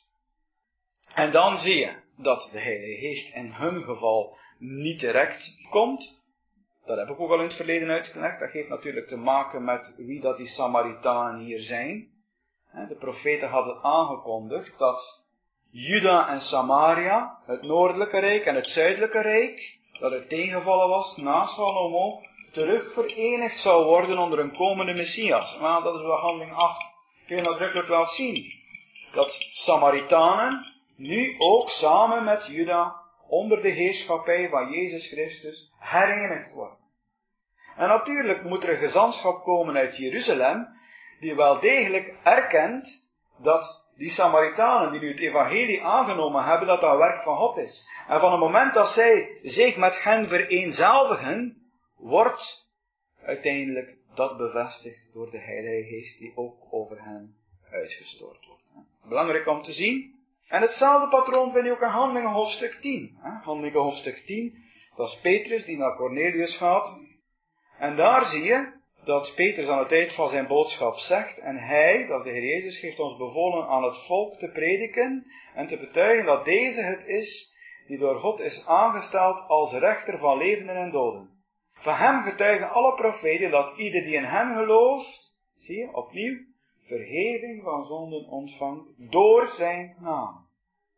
Speaker 1: En dan zie je dat de Heilige Geest in hun geval niet direct komt. Dat heb ik ook al in het verleden uitgelegd. Dat heeft natuurlijk te maken met wie dat die Samaritanen hier zijn. De profeten hadden aangekondigd dat Juda en Samaria, het noordelijke rijk en het zuidelijke rijk, dat het tegengevallen was na Salomo, terug verenigd zou worden onder een komende Messias. Maar dat is bij handeling 8 kun je nadrukkelijk wel zien. Dat Samaritanen nu ook samen met Juda onder de heerschappij van Jezus Christus herenigd worden. En natuurlijk moet er een gezantschap komen uit Jeruzalem, die wel degelijk erkent dat die Samaritanen die nu het evangelie aangenomen hebben, dat dat werk van God is. En van het moment dat zij zich met hen vereenzelvigen, wordt uiteindelijk dat bevestigd door de Heilige Geest die ook over hen uitgestort wordt. Belangrijk om te zien. En hetzelfde patroon vind je ook in Handelingen hoofdstuk 10. Handelingen hoofdstuk 10, dat is Petrus die naar Cornelius gaat. En daar zie je dat Petrus aan het eind van zijn boodschap zegt, en hij, dat is de Heer Jezus, heeft ons bevolen aan het volk te prediken en te betuigen dat deze het is die door God is aangesteld als rechter van levenden en doden. Van hem getuigen alle profeten dat ieder die in hem gelooft, zie je, opnieuw, vergeving van zonden ontvangt door zijn naam.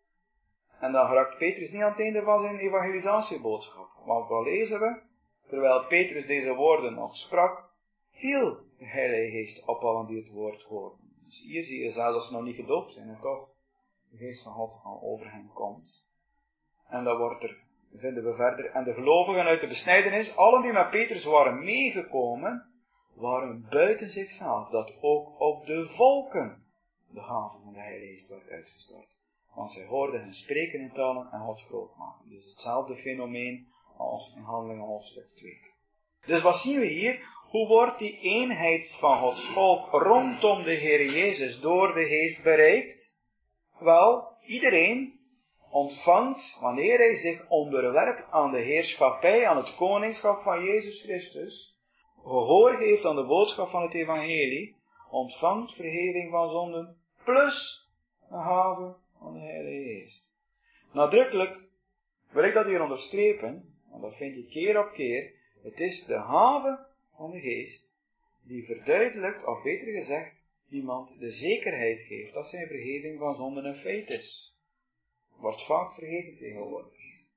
Speaker 1: En dan raakt Petrus niet aan het einde van zijn evangelisatieboodschap. Want wat lezen we? Terwijl Petrus deze woorden nog sprak, viel de Heilige Geest op allen die het woord hoorden. Dus hier zie je zelfs als ze nog niet gedoopt zijn, en toch de Geest van God al over hen komt. En dan wordt er, vinden we verder, en de gelovigen uit de besnijdenis, allen die met Petrus waren meegekomen, waren buiten zichzelf, dat ook op de volken de gave van de Heilige Geest werd uitgestort. Want zij hoorden hen spreken in talen en God groot maken. Dus hetzelfde fenomeen als in Handelingen hoofdstuk 2. Dus wat zien we hier? Hoe wordt die eenheid van Gods volk rondom de Heer Jezus door de Geest bereikt? Wel, iedereen ontvangt, wanneer hij zich onderwerpt aan de heerschappij, aan het koningschap van Jezus Christus, gehoor geeft aan de boodschap van het evangelie, ontvangt vergeving van zonden, plus de gave van de Heilige Geest. Nadrukkelijk wil ik dat hier onderstrepen, want dat vind je keer op keer, het is de gave van de Geest die verduidelijkt, of beter gezegd, iemand de zekerheid geeft dat zijn vergeving van zonden een feit is. Wordt vaak vergeten tegenwoordig.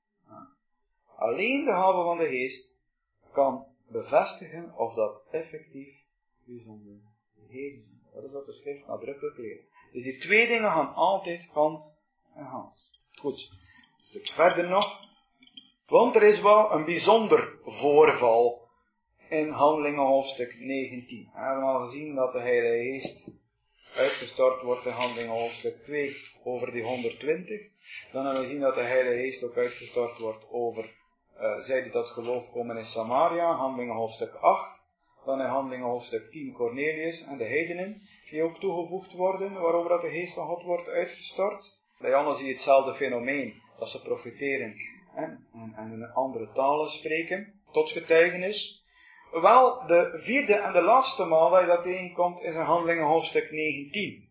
Speaker 1: Alleen de gave van de Geest kan bevestigen of dat effectief uw zonden vergeven zijn. Dat is wat de schrift nadrukkelijk leert. Dus die twee dingen gaan altijd hand in hand. Goed, een stuk verder nog. Want er is wel een bijzonder voorval in Handelingen hoofdstuk 19. We hebben al gezien dat de Heilige Geest uitgestort wordt in Handelingen hoofdstuk 2 over die 120. Dan hebben we gezien dat de Heilige Geest ook uitgestort wordt over zij die tot geloof komen in Samaria, Handelingen hoofdstuk 8. Dan in Handelingen hoofdstuk 10 Cornelius en de heidenen die ook toegevoegd worden, waarover dat de Geest van God wordt uitgestort. Bij allen zie je hetzelfde fenomeen, dat ze profiteren en in andere talen spreken, tot getuigenis. Wel, de vierde en de laatste maal dat je dat tegenkomt is in Handelingen hoofdstuk 19.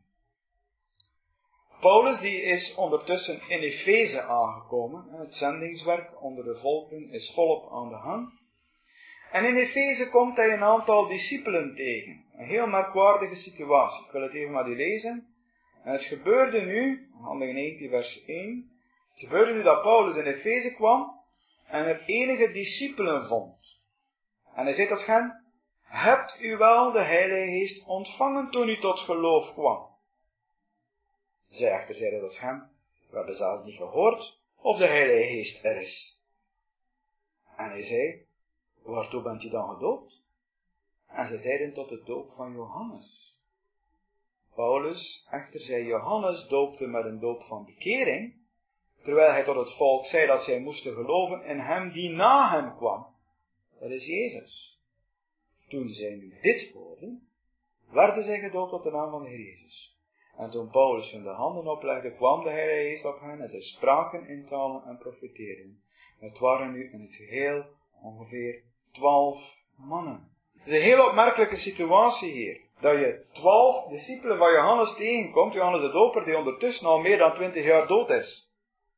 Speaker 1: Paulus die is ondertussen in Efeze aangekomen. Het zendingswerk onder de volken is volop aan de gang. En in Efeze komt hij een aantal discipelen tegen. Een heel merkwaardige situatie. Ik wil het even met u lezen. En het gebeurde nu, Handelingen 19 vers 1. Het gebeurde nu dat Paulus in Efeze kwam en er enige discipelen vond. En hij zei tot hen, hebt u wel de Heilige Geest ontvangen toen u tot geloof kwam? Zij echter zeiden tot hem, we hebben zelfs niet gehoord of de Heilige Geest er is. En hij zei, waartoe bent u dan gedoopt? En zij zeiden tot de doop van Johannes. Paulus echter zei, Johannes doopte met een doop van bekering, terwijl hij tot het volk zei dat zij moesten geloven in hem die na hem kwam. Dat is Jezus. Toen zij nu dit hoorden, werden zij gedoopt op de naam van de Heer Jezus. En toen Paulus hun de handen oplegde, kwam de Heilige Geest op hen en zij spraken in talen en profeteerden. Het waren nu in het geheel ongeveer 12 mannen. Het is een heel opmerkelijke situatie hier. Dat je 12 discipelen van Johannes tegenkomt, Johannes de Doper, die ondertussen al meer dan 20 jaar dood is.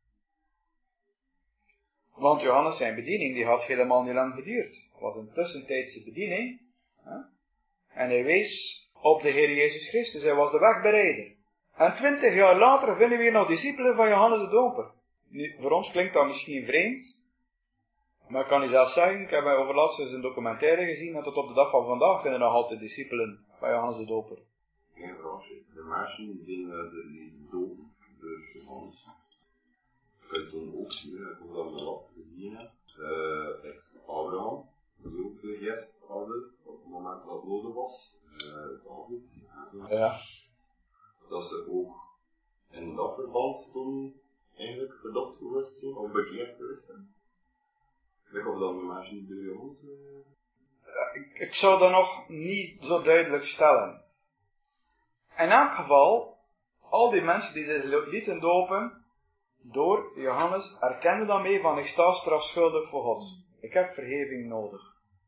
Speaker 1: Want Johannes zijn bediening, die had helemaal niet lang geduurd. Het was een tussentijdse bediening. En hij wees op de Heer Jezus Christus. Hij was de wegbereider. En 20 jaar later vinden we hier nog discipelen van Johannes de Doper. Nu, voor ons klinkt dat misschien vreemd. Maar ik kan u zelfs zeggen, ik heb overlaatst eens een documentaire gezien, en tot op de dag van vandaag zijn er nog altijd discipelen van Johannes de Doper.
Speaker 3: Geen vraagje. De mensen die de dopen, dus Johannes. Kan je toen ook zien, dat we dat wel gezien hebben. Abraham, die ook de gest hadden, op het moment dat het nodig was. David.
Speaker 1: Ja.
Speaker 3: Dat ze ook in dat verband toen eigenlijk verdacht geweest zijn, of bekeerd geweest zijn. Ik hoop dat we mensen niet door Johannes...
Speaker 1: Ik zou dat nog niet zo duidelijk stellen. In elk geval, al die mensen die zich lieten dopen door Johannes, erkenden dan mee van ik sta strafschuldig voor God. Ik heb vergeving nodig.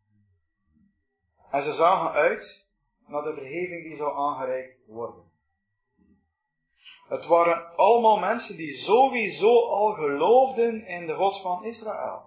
Speaker 1: En ze zagen uit naar de vergeving die zou aangereikt worden. Het waren allemaal mensen die sowieso al geloofden in de God van Israël.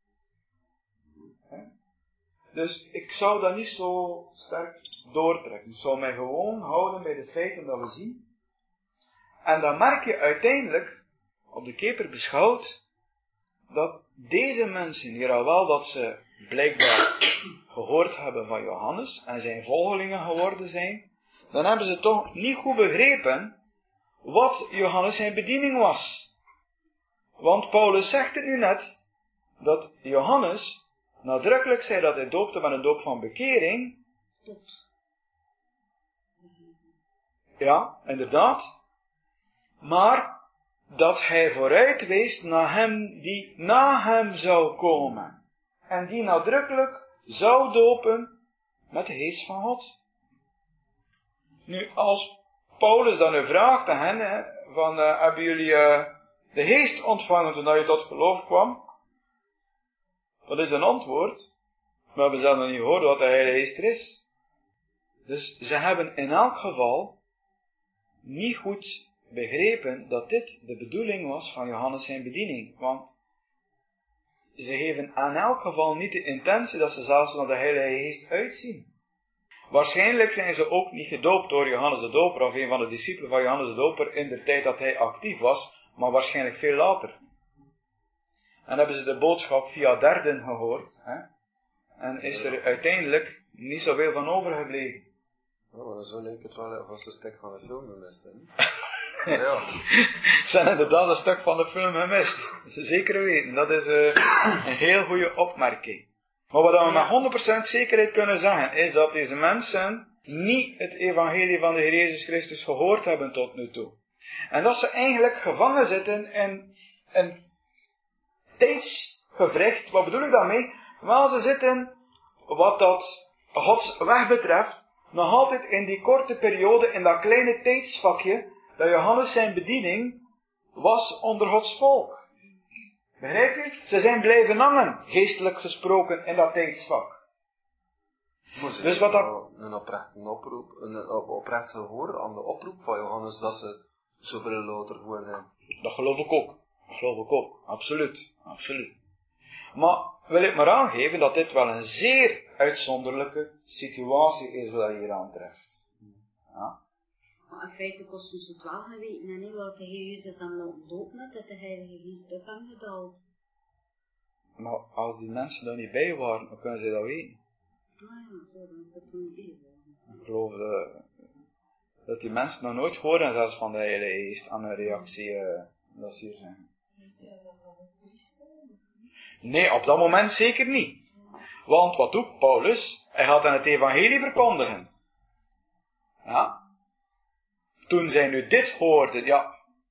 Speaker 1: Dus ik zou dat niet zo sterk doortrekken. Ik zou mij gewoon houden bij de feiten dat we zien. En dan merk je uiteindelijk, op de keper beschouwd, dat deze mensen hier al wel dat ze blijkbaar gehoord hebben van Johannes en zijn volgelingen geworden zijn, dan hebben ze toch niet goed begrepen wat Johannes zijn bediening was. Want Paulus zegt het nu net, dat Johannes nadrukkelijk zei dat hij doopte met een doop van bekering. Ja, inderdaad. Maar dat hij vooruit wees naar hem die na hem zou komen. En die nadrukkelijk zou dopen met de geest van God. Nu, als Paulus dan nu vraagt aan hen, hebben jullie de geest ontvangen toen je tot geloof kwam? Dat is een antwoord, maar we zullen nog niet horen wat de Heilige Geest er is. Dus ze hebben in elk geval niet goed begrepen dat dit de bedoeling was van Johannes zijn bediening. Want ze geven in elk geval niet de intentie dat ze zelfs naar de Heilige Geest uitzien. Waarschijnlijk zijn ze ook niet gedoopt door Johannes de Doper of een van de discipelen van Johannes de Doper in de tijd dat hij actief was, maar waarschijnlijk veel later. En hebben ze de boodschap via derden gehoord. En is er uiteindelijk niet zoveel van overgebleven.
Speaker 4: Oh, maar zo leek het wel of als een stuk van de film gemist, hè? Ja.
Speaker 1: Ze zijn inderdaad een stuk van de film gemist. Zeker weten. Dat is een heel goede opmerking. Maar wat we met 100% zekerheid kunnen zeggen, is dat deze mensen niet het evangelie van de Heer Jezus Christus gehoord hebben tot nu toe. En dat ze eigenlijk gevangen zitten in een tijdsgevricht. Wat bedoel ik daarmee? Wel, ze zitten, wat dat Gods weg betreft, nog altijd in die korte periode, in dat kleine tijdsvakje, dat Johannes zijn bediening was onder Gods volk. Begrijp je? Ze zijn blijven hangen, geestelijk gesproken, in dat tijdsvak. Dus wat dat...
Speaker 4: Een oprecht gehoor aan de oproep van Johannes dat ze zoveel later worden.
Speaker 1: Dat geloof ik ook. Dat geloof ik ook. Absoluut. Absoluut. Maar wil ik maar aangeven dat dit wel een zeer uitzonderlijke situatie is wat je hier aantreft. Ja.
Speaker 2: Maar in feite kosten ze het wel geweten en niet wat de Heer Jezus dan laten dopen had, dat de Heilige Geest op hem gedaald.
Speaker 1: Maar als die mensen daar niet bij waren, dan kunnen ze dat weten.
Speaker 2: Ah ja, zo, dan is het niet bij.
Speaker 1: Ik geloof dat die mensen nog nooit horen zelfs van de Heilige Geest aan hun reactie dat ze hier zijn. Nee, op dat moment zeker niet. Want wat doet Paulus? Hij gaat aan het evangelie verkondigen. Ja. Toen zij nu dit hoorden, ja.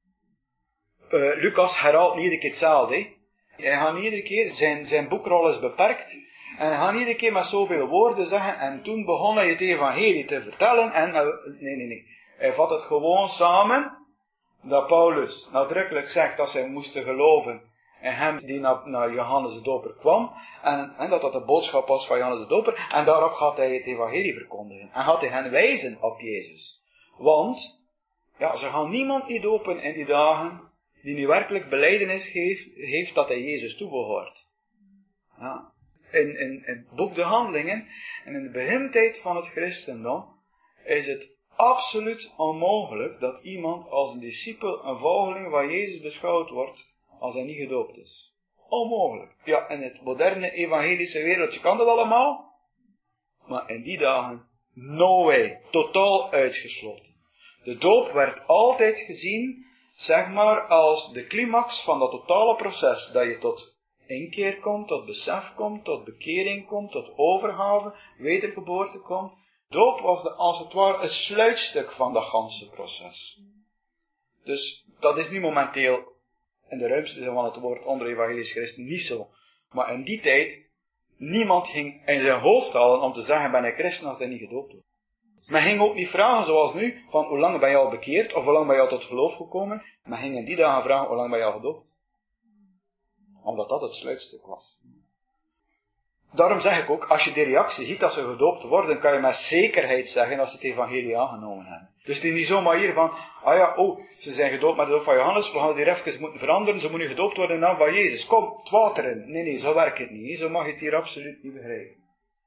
Speaker 1: Lucas herhaalt niet iedere keer hetzelfde. Hij gaat niet iedere keer, zijn boekrol is beperkt. En hij gaat niet iedere keer met zoveel woorden zeggen. En toen begon hij het evangelie te vertellen. En, nee. Hij vat het gewoon samen. Dat Paulus nadrukkelijk zegt dat zij moesten geloven in hem die naar Johannes de Doper kwam. En dat de boodschap was van Johannes de Doper. En daarop gaat hij het evangelie verkondigen. En gaat hij hen wijzen op Jezus. Want, ja, ze gaan niemand niet dopen in die dagen die nu werkelijk belijdenis heeft dat hij Jezus toebehoort. Ja. In het boek De Handelingen en in de begintijd van het christendom is het absoluut onmogelijk dat iemand als een discipel, een volgeling van Jezus beschouwd wordt als hij niet gedoopt is. Onmogelijk. Ja, in het moderne evangelische wereldje kan dat allemaal, maar in die dagen no way, totaal uitgesloten. De doop werd altijd gezien, zeg maar, als de climax van dat totale proces, dat je tot inkeer komt, tot besef komt, tot bekering komt, tot overgave, wedergeboorte komt. Doop was als het ware het sluitstuk van dat ganse proces. Dus dat is nu momenteel in de ruimste zin van het woord onder evangelisch christen niet zo. Maar in die tijd, niemand ging in zijn hoofd halen om te zeggen, ben ik christen als hij niet gedoopt wordt. Men ging ook niet vragen zoals nu, van hoe lang ben je al bekeerd, of hoe lang ben je al tot geloof gekomen. Men ging in die dagen vragen, hoe lang ben je al gedoopt. Omdat dat het sluitstuk was. Daarom zeg ik ook, als je de reactie ziet dat ze gedoopt worden, kan je met zekerheid zeggen dat ze het evangelie aangenomen hebben. Dus het is niet zomaar hier van, ze zijn gedoopt met de doop van Johannes, we gaan het hier even moeten veranderen, ze moeten nu gedoopt worden in de naam van Jezus. Kom, het water in. Nee, zo werkt het niet. Zo mag je het hier absoluut niet begrijpen.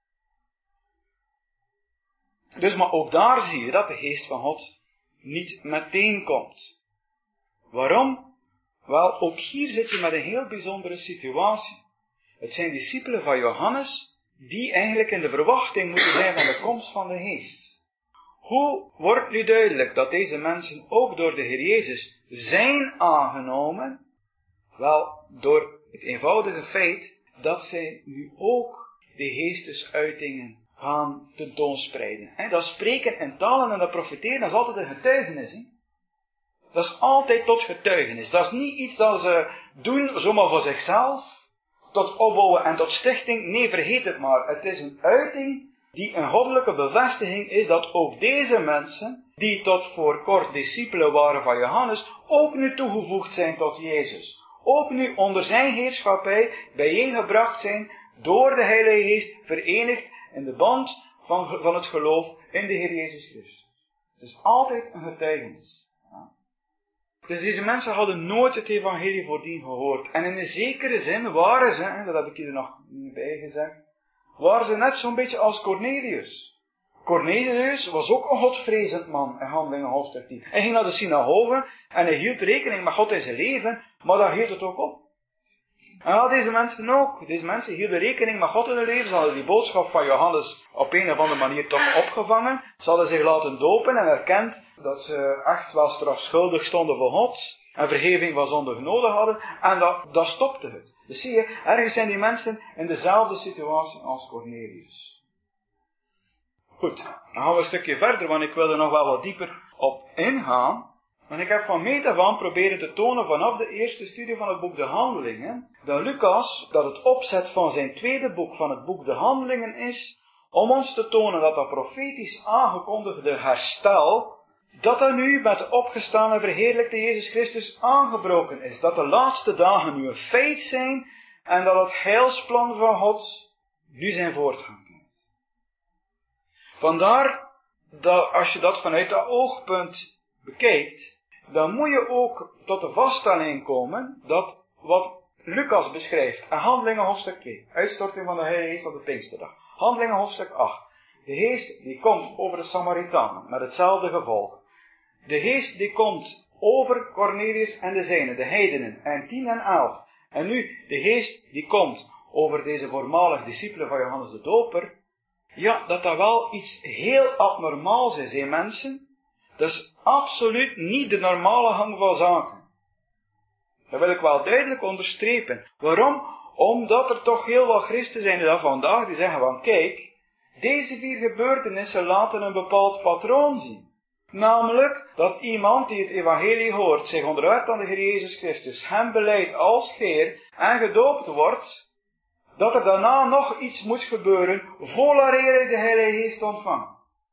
Speaker 1: Dus, maar ook daar zie je dat de geest van God niet meteen komt. Waarom? Wel, ook hier zit je met een heel bijzondere situatie. Het zijn discipelen van Johannes die eigenlijk in de verwachting moeten zijn van de komst van de geest. Hoe wordt nu duidelijk dat deze mensen ook door de Heer Jezus zijn aangenomen? Wel, door het eenvoudige feit dat zij nu ook de geestesuitingen gaan tentoonspreiden. Dat spreken in talen en dat profeteren, dat is altijd een getuigenis. Dat is altijd tot getuigenis. Dat is niet iets dat ze doen zomaar voor zichzelf, tot opbouwen en tot stichting. Nee, vergeet het maar. Het is een uiting die een goddelijke bevestiging is dat ook deze mensen, die tot voor kort discipelen waren van Johannes, ook nu toegevoegd zijn tot Jezus. Ook nu onder zijn heerschappij bijeengebracht zijn door de Heilige Geest, verenigd in de band van het geloof in de Heer Jezus Christus. Het is altijd een getuigenis. Dus deze mensen hadden nooit het evangelie voordien gehoord. En in een zekere zin waren ze, en dat heb ik hier nog niet bij gezegd, waren ze net zo'n beetje als Cornelius. Cornelius was ook een godvrezend man in Handelingen hoofdstuk 10. Hij ging naar de synagoge en hij hield rekening met God in zijn leven, maar daar hield het ook op. En ja, deze mensen ook. Deze mensen hielden rekening met God in hun leven. Ze hadden die boodschap van Johannes op een of andere manier toch opgevangen. Ze hadden zich laten dopen en erkend dat ze echt wel strafschuldig stonden voor God. En vergeving van zonde nodig hadden. En dat stopte het. Dus zie je, ergens zijn die mensen in dezelfde situatie als Cornelius. Goed, dan gaan we een stukje verder, want ik wil er nog wel wat dieper op ingaan. Want ik heb van meet af aan proberen te tonen vanaf de eerste studie van het boek De Handelingen, dat Lucas, dat het opzet van zijn tweede boek van het boek De Handelingen is, om ons te tonen dat dat profetisch aangekondigde herstel, dat dat nu met de opgestane verheerlijkte Jezus Christus aangebroken is. Dat de laatste dagen nu een feit zijn en dat het heilsplan van God nu zijn voortgang kent. Vandaar dat als je dat vanuit dat oogpunt bekijkt, dan moet je ook tot de vaststelling komen dat wat Lucas beschrijft in Handelingen hoofdstuk 2, uitstorting van de Heilige Geest op de Pinksterdag. Handelingen hoofdstuk 8. De Geest die komt over de Samaritanen met hetzelfde gevolg. De Geest die komt over Cornelius en de zijnen, de heidenen, en 10 en 11. En nu de Geest die komt over deze voormalig discipelen van Johannes de Doper. Ja, dat wel iets heel abnormaals is, hè mensen. Dat is absoluut niet de normale gang van zaken. Dat wil ik wel duidelijk onderstrepen. Waarom? Omdat er toch heel wat christen zijn die vandaag die zeggen van kijk, deze 4 gebeurtenissen laten een bepaald patroon zien. Namelijk dat iemand die het evangelie hoort, zich onderwerpt aan de Heer Jezus Christus, hem beleidt als Heer en gedoopt wordt, dat er daarna nog iets moet gebeuren voordat hij de Heilige Geest ontvangt.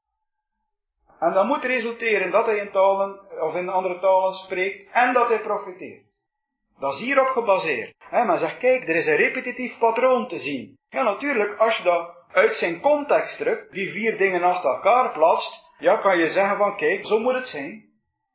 Speaker 1: En dat moet resulteren dat hij in talen of in andere talen spreekt en dat hij profeteert. Dat is hierop gebaseerd. Men zegt, kijk, er is een repetitief patroon te zien. Ja, natuurlijk, als je dat uit zijn context drukt, die 4 dingen naast elkaar plaatst, ja, kan je zeggen van, kijk, zo moet het zijn.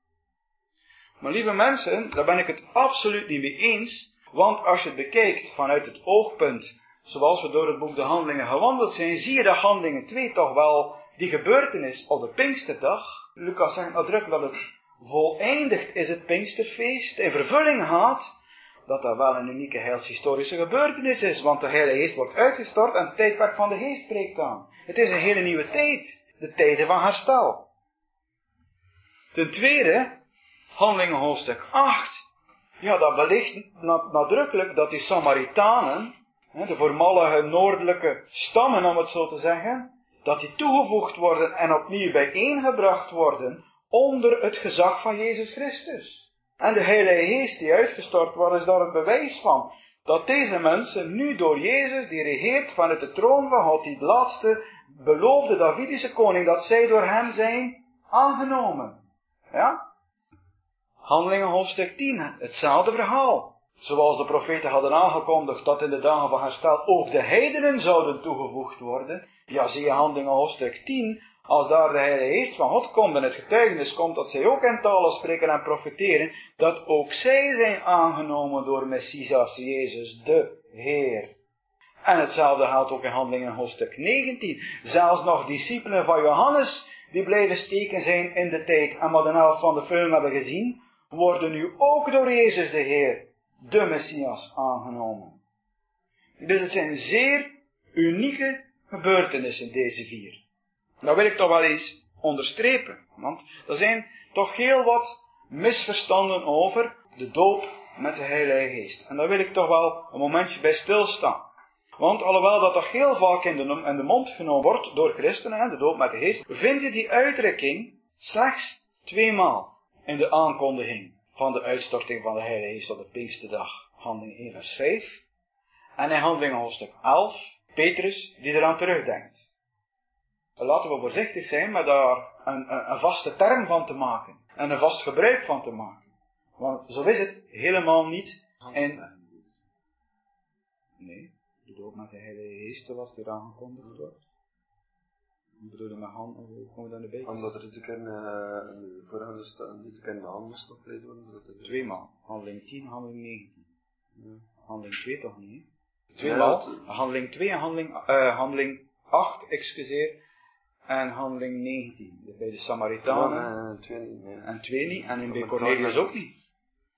Speaker 1: Maar lieve mensen, daar ben ik het absoluut niet mee eens, want als je het bekijkt vanuit het oogpunt, zoals we door het boek De Handelingen gewandeld zijn, zie je dat Handelingen 2 toch wel die gebeurtenis op de Pinksterdag, Lucas zegt nadrukkelijk dat het voleindigd is het Pinksterfeest, in vervulling gaat, dat wel een unieke heilshistorische gebeurtenis is, want de Heilige Geest wordt uitgestort en het tijdperk van de Geest breekt aan. Het is een hele nieuwe tijd, de tijden van herstel. Ten tweede, Handelingen hoofdstuk 8, ja, dat belicht nadrukkelijk dat die Samaritanen, de voormalige noordelijke stammen om het zo te zeggen, dat die toegevoegd worden en opnieuw bijeengebracht worden onder het gezag van Jezus Christus. En de Heilige Geest die uitgestort wordt, is daar het bewijs van. Dat deze mensen nu door Jezus, die regeert vanuit de troon van God, die laatste beloofde Davidische koning, dat zij door hem zijn aangenomen. Ja? Handelingen hoofdstuk 10, hetzelfde verhaal. Zoals de profeten hadden aangekondigd dat in de dagen van herstel ook de heidenen zouden toegevoegd worden. Ja, zie je Handelingen hoofdstuk 10, als daar de Heilige Geest van God komt en het getuigenis komt dat zij ook in talen spreken en profeteren, dat ook zij zijn aangenomen door Messias Jezus, de Heer. En hetzelfde geldt ook in Handelingen hoofdstuk 19. Zelfs nog discipelen van Johannes, die blijven steken zijn in de tijd en maar de helft van de film hebben gezien, worden nu ook door Jezus de Heer, de Messias, aangenomen. Dus het zijn zeer unieke gebeurtenissen, deze 4. Dat wil ik toch wel eens onderstrepen, want er zijn toch heel wat misverstanden over de doop met de Heilige Geest. En daar wil ik toch wel een momentje bij stilstaan. Want alhoewel dat toch heel vaak in de mond genomen wordt door christenen, de doop met de Geest, vind je die uitdrukking slechts 2 maal in de aankondiging van de uitstorting van de Heilige Geest op de Pinksterdag, Handelingen 1 vers 5, en in Handelingen hoofdstuk 11, Petrus die eraan terugdenkt. Laten we voorzichtig zijn met daar een vaste term van te maken. En een vast gebruik van te maken. Want zo is het helemaal niet. Nee, de doop met de Heilige Geest zoals die aangekondigd wordt. Wat bedoel je met hand? Hoe komen we dan erbij?
Speaker 4: Omdat er natuurlijk vooraan staan, dit kan de hand moest opgeleid worden.
Speaker 1: 2 maal. Handeling 10, handeling 19.
Speaker 4: Ja.
Speaker 1: Handeling 2 toch niet? 2 maal. Handeling 2 en handeling 8, excuseer. En handeling 19. Bij de Samaritanen. En 2 niet. En bij Cornelius ook niet.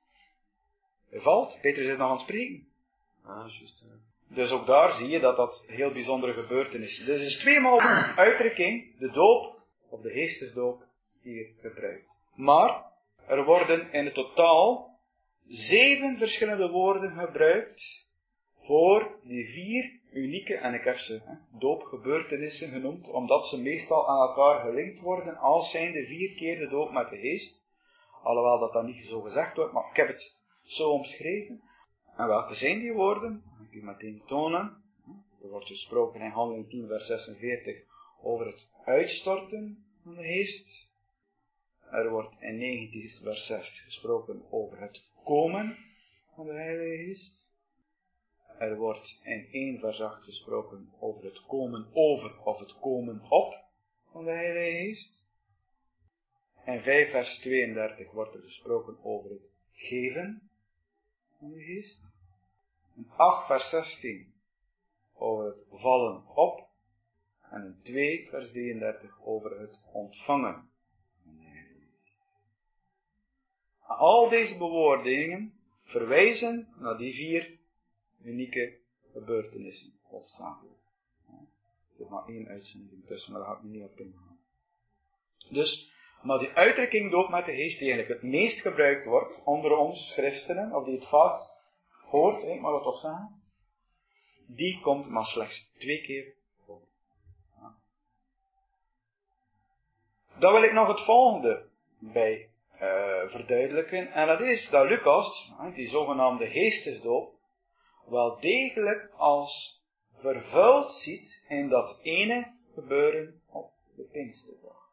Speaker 1: Hij valt. Petrus is nog aan het spreken.
Speaker 4: Juist.
Speaker 1: Dus ook daar zie je dat dat heel bijzondere gebeurtenis is. Dus het is 2 maal de uitdrukking, de doop, of de geestesdoop, hier gebruikt. Maar, er worden in het totaal 7 verschillende woorden gebruikt voor die 4 unieke, en ik heb ze doopgebeurtenissen genoemd, omdat ze meestal aan elkaar gelinkt worden als zijn de 4 keer de doop met de Geest. Alhoewel dat niet zo gezegd wordt, maar ik heb het zo omschreven. En welke zijn die woorden? Dat ga ik u meteen tonen. Er wordt gesproken in Handeling 10 vers 46 over het uitstorten van de Geest. Er wordt in 19 vers 6 gesproken over het komen van de Heilige Geest. Er wordt in 1 vers 8 gesproken over het komen over of het komen op van de Heilige Geest. In 5 vers 32 wordt er gesproken over het geven van de Geest. In 8 vers 16 over het vallen op. En in 2 vers 33 over het ontvangen van de Heilige Geest. Al deze bewoordingen verwijzen naar die 4 unieke gebeurtenissen, hoofdzakelijk. Er zit maar 1 uitzending tussen, maar daar ga ik niet op ingaan. Dus, maar die uitdrukking doop met de Geest, die eigenlijk het meest gebruikt wordt onder ons christenen, of die het vaak hoort, maar dat toch zeggen, die komt maar slechts 2 keer voor. Ja. Dan wil ik nog het volgende bij verduidelijken, en dat is dat Lucas, die zogenaamde geestesdoop, wel degelijk als vervuld ziet in dat ene gebeuren op de Pinksterdag.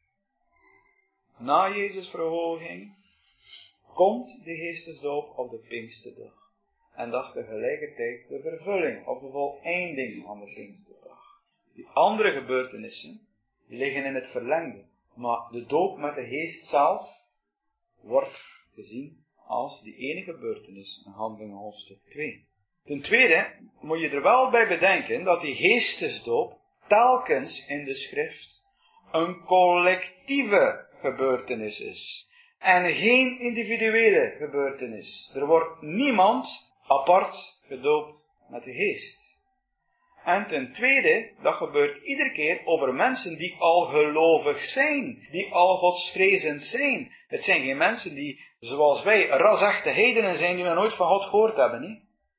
Speaker 1: Na Jezus' verhoging komt de geestesdoop op de Pinksterdag. En dat is tegelijkertijd de vervulling of de voleinding van de Pinksterdag. Die andere gebeurtenissen die liggen in het verlengde. Maar de doop met de geest zelf wordt gezien als die ene gebeurtenis in Handelingen hoofdstuk 2. Ten tweede moet je er wel bij bedenken dat die geestesdoop telkens in de schrift een collectieve gebeurtenis is. En geen individuele gebeurtenis. Er wordt niemand apart gedoopt met de geest. En ten tweede, dat gebeurt iedere keer over mensen die al gelovig zijn. Die al godsvrezend zijn. Het zijn geen mensen die, zoals wij, rasechte heidenen zijn die nog nooit van God gehoord hebben. Nie?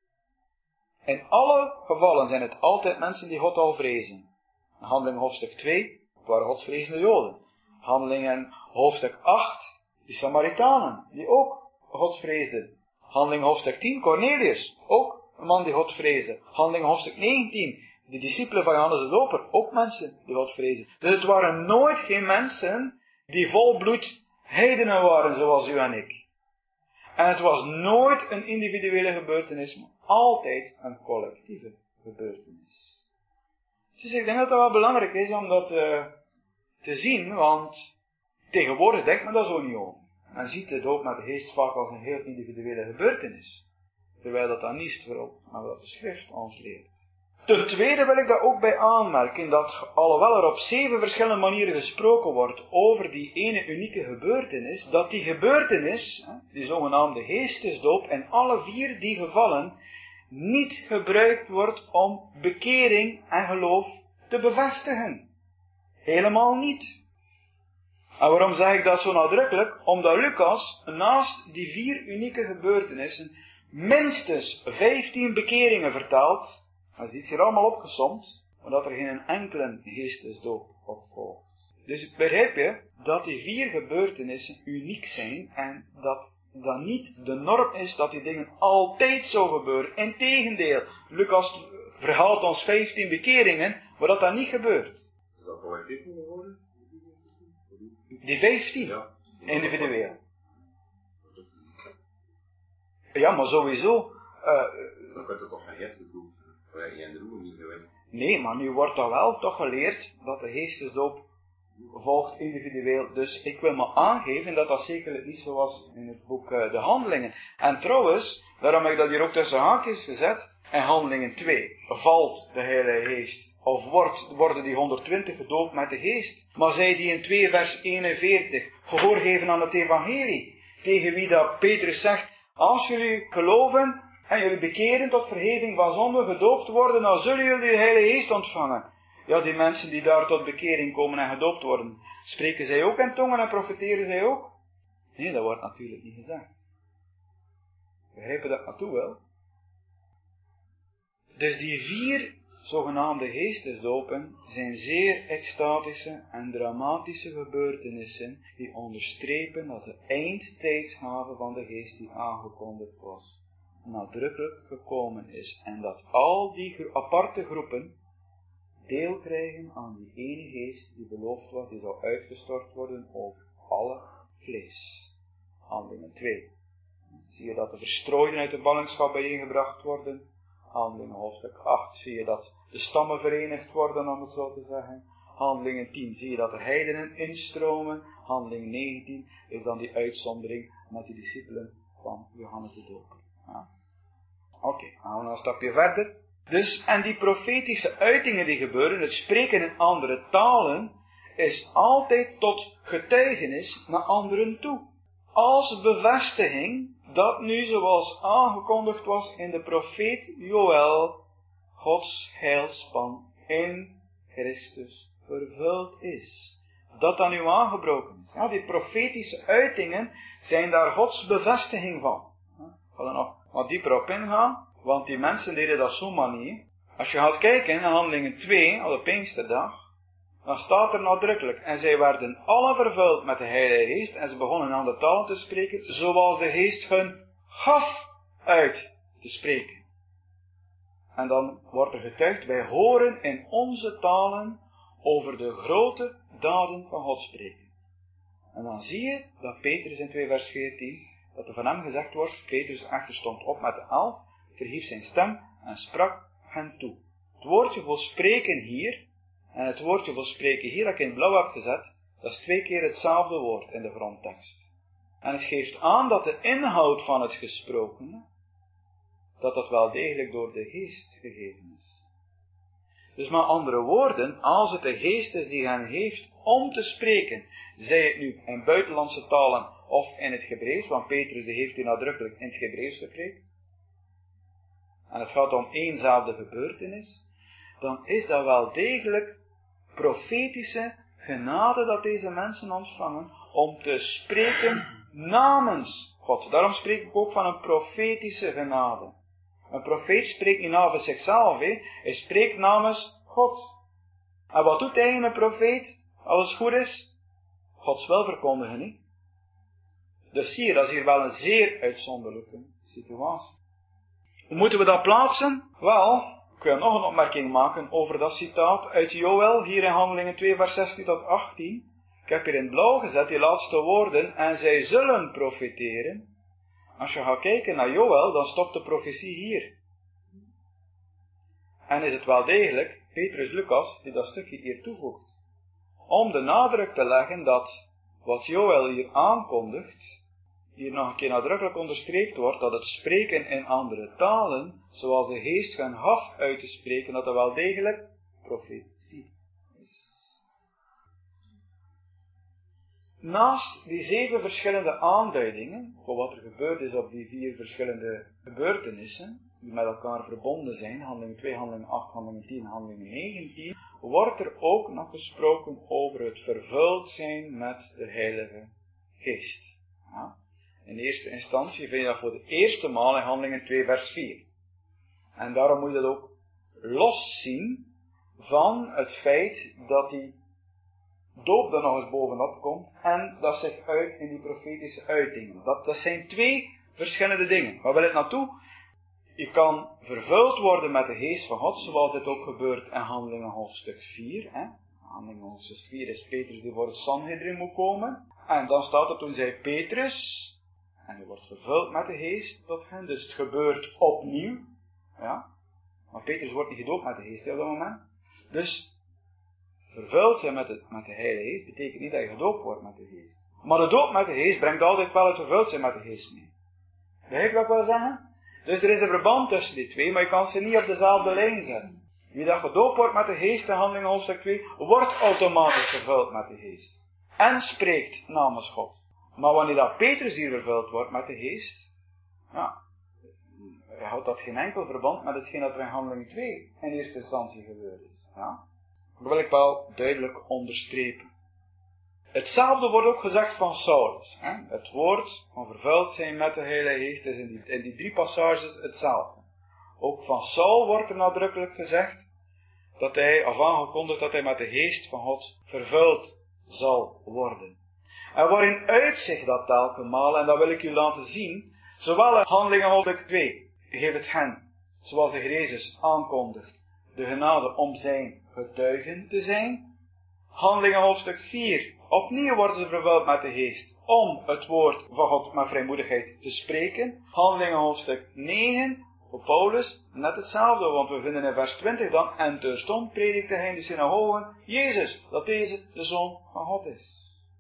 Speaker 1: In alle gevallen zijn het altijd mensen die God al vrezen. Handelingen hoofdstuk 2, het waren godsvrezende Joden. Handelingen hoofdstuk 8, die Samaritanen, die ook God vreesden. Handelingen hoofdstuk 10, Cornelius, ook een man die God vreesde. Handelingen hoofdstuk 19, de discipelen van Johannes de Doper, ook mensen die God vreesden. Dus het waren nooit geen mensen die volbloed heidenen waren, zoals u en ik. En het was nooit een individuele gebeurtenis, maar altijd een collectieve gebeurtenis. Dus ik denk dat het wel belangrijk is om dat te zien, want tegenwoordig denkt men daar zo niet over. Men ziet de doop met de geest vaak als een heel individuele gebeurtenis. Terwijl dat dan niet strookt, maar wat de schrift ons leert. Ten tweede wil ik daar ook bij aanmerken dat, alhoewel er op 7 verschillende manieren gesproken wordt over die ene unieke gebeurtenis, dat die gebeurtenis, die zogenaamde geestesdoop, in alle 4 die gevallen niet gebruikt wordt om bekering en geloof te bevestigen. Helemaal niet. En waarom zeg ik dat zo nadrukkelijk? Omdat Lucas naast die 4 unieke gebeurtenissen minstens 15 bekeringen vertelt. Dat is iets hier allemaal opgesomd, omdat er geen enkele geestesdoop op volgt. Dus begrijp je dat die 4 gebeurtenissen uniek zijn en dat dat niet de norm is dat die dingen altijd zo gebeuren. Integendeel, Lucas verhaalt ons 15 bekeringen, waar dat niet gebeurt.
Speaker 3: Is dat collectief geworden?
Speaker 1: Die 15,
Speaker 3: Ja.
Speaker 1: individueel. Ja, maar sowieso.
Speaker 3: Dan wordt het toch geen geestesdoop. Waar je in de roem niet geweest.
Speaker 1: Nee, maar nu wordt dat wel toch geleerd dat de geestesdoop volgt individueel. Dus ik wil maar aangeven dat dat zekerlijk niet zo was in het boek De Handelingen. En trouwens, daarom heb ik dat hier ook tussen haakjes gezet. In Handelingen 2 valt de Heilige Geest. Of worden die 120 gedoopt met de Geest. Maar zij die in 2 vers 41 gehoor geven aan het evangelie. Tegen wie dat Petrus zegt, als jullie geloven en jullie bekeren tot vergeving van zonde gedoopt worden, dan zullen jullie de Heilige Geest ontvangen. Ja, die mensen die daar tot bekering komen en gedoopt worden, spreken zij ook in tongen en profeteren zij ook? Nee, dat wordt natuurlijk niet gezegd. Begrijpen dat naartoe wel? Dus die 4 zogenaamde geestesdopen zijn zeer extatische en dramatische gebeurtenissen die onderstrepen dat de eindtijdsgave van de geest die aangekondigd was, nadrukkelijk gekomen is en dat al die aparte groepen deel krijgen aan die ene geest die beloofd was, die zou uitgestort worden over alle vlees. Handelingen 2. Zie je dat de verstrooiden uit de ballingschap bijeengebracht worden. Handelingen hoofdstuk 8 zie je dat de stammen verenigd worden, om het zo te zeggen. Handelingen 10 zie je dat de heidenen instromen. Handelingen 19 is dan die uitzondering met de discipelen van Johannes de Doper. Ja. Oké, gaan we nog een stapje verder. Dus, en die profetische uitingen die gebeuren, het spreken in andere talen, is altijd tot getuigenis naar anderen toe. Als bevestiging dat nu, zoals aangekondigd was in de profeet Joël, Gods heilsplan in Christus vervuld is. Dat dan nu aangebroken is. Ja, die profetische uitingen zijn daar Gods bevestiging van. Ik ga er nog wat dieper op ingaan, want die mensen deden dat zomaar niet. Als je gaat kijken in Handelingen 2, op de Pinksterdag, dan staat er nadrukkelijk, en zij werden alle vervuld met de Heilige Geest, en ze begonnen aan de talen te spreken, zoals de Geest hun gaf uit te spreken. En dan wordt er getuigd, wij horen in onze talen over de grote daden van God spreken. En dan zie je dat Petrus in 2 vers 14, dat er van hem gezegd wordt, Petrus echter stond op met de 11, verhief zijn stem en sprak hen toe. Het woordje voor spreken hier, en het woordje voor spreken hier dat ik in het blauw heb gezet, dat is 2 keer hetzelfde woord in de grondtekst. En het geeft aan dat de inhoud van het gesprokene, dat wel degelijk door de geest gegeven is. Dus met andere woorden, als het de geest is die hen heeft om te spreken, zij het nu in buitenlandse talen of in het Hebreeuws, want Petrus die heeft die nadrukkelijk in het Hebreeuws gepreekt, en het gaat om éénzelfde gebeurtenis, dan is dat wel degelijk profetische genade dat deze mensen ontvangen om te spreken namens God. Daarom spreek ik ook van een profetische genade. Een profeet spreekt niet namens zichzelf, hij spreekt namens God. En wat doet hij een profeet, als het goed is? Gods wil verkondigen, niet? Dus zie je, dat is hier wel een zeer uitzonderlijke situatie. Hoe moeten we dat plaatsen? Wel, ik wil nog een opmerking maken over dat citaat uit Joël, hier in Handelingen 2 vers 16 tot 18. Ik heb hier in blauw gezet die laatste woorden, en zij zullen profeteren. Als je gaat kijken naar Joël, dan stopt de profetie hier. En is het wel degelijk Petrus Lucas die dat stukje hier toevoegt. Om de nadruk te leggen dat wat Joël hier aankondigt, hier nog een keer nadrukkelijk onderstreept wordt, dat het spreken in andere talen, zoals de geest hen gaf uit te spreken, dat er wel degelijk profetie is. Naast die 7 verschillende aanduidingen, voor wat er gebeurd is op die 4 verschillende gebeurtenissen, die met elkaar verbonden zijn, handelingen 2, handelingen 8, handelingen 10, handelingen 19, wordt er ook nog gesproken over het vervuld zijn met de Heilige Geest. Ja. In eerste instantie vind je dat voor de eerste maal in handelingen 2 vers 4. En daarom moet je dat ook loszien van het feit dat die doop er nog eens bovenop komt en dat zich uit in die profetische uitingen. Dat zijn 2 verschillende dingen. Waar wil het naartoe? Je kan vervuld worden met de geest van God, zoals dit ook gebeurt in Handelingen hoofdstuk 4. Handelingen hoofdstuk 4 is Petrus die voor het Sanhedrin moet komen. En dan staat er, toen zei Petrus, en hij wordt vervuld met de geest tot hen, dus het gebeurt opnieuw. Ja. Maar Petrus wordt niet gedoopt met de geest op dat moment. Dus vervuld zijn met de Heilige Geest betekent niet dat je gedoopt wordt met de geest. Maar de doop met de geest brengt altijd wel het vervuld zijn met de geest mee. Begrijp je wat ik wil zeggen? Dus er is een verband tussen die 2, maar je kan ze niet op dezelfde lijn zetten. Wie dat gedoopt wordt met de geest in Handelingen hoofdstuk 2, wordt automatisch vervuld met de geest. En spreekt namens God. Maar wanneer dat Petrus hier vervuld wordt met de geest, ja, hij houdt dat geen enkel verband met hetgeen dat er in Handelingen 2 in eerste instantie gebeurd is. Ja. Dat wil ik wel duidelijk onderstrepen. Hetzelfde wordt ook gezegd van Saulus. Het woord van vervuld zijn met de Heilige Geest is in die 3 passages hetzelfde. Ook van Saul wordt er nadrukkelijk gezegd dat hij, of aangekondigd dat hij met de Geest van God vervuld zal worden. En waarin uitzicht dat telkenmaal, en dat wil ik u laten zien, zowel in Handelingen hoofdstuk 2, geeft het hen, zoals de Heer Jezus aankondigt, de genade om zijn getuigen te zijn. Handelingen hoofdstuk 4, opnieuw worden ze vervuld met de geest, om het woord van God met vrijmoedigheid te spreken. Handelingen hoofdstuk 9, voor Paulus, net hetzelfde, want we vinden in vers 20 dan, en terstond predikte hij in de synagogen, Jezus, dat deze de Zoon van God is.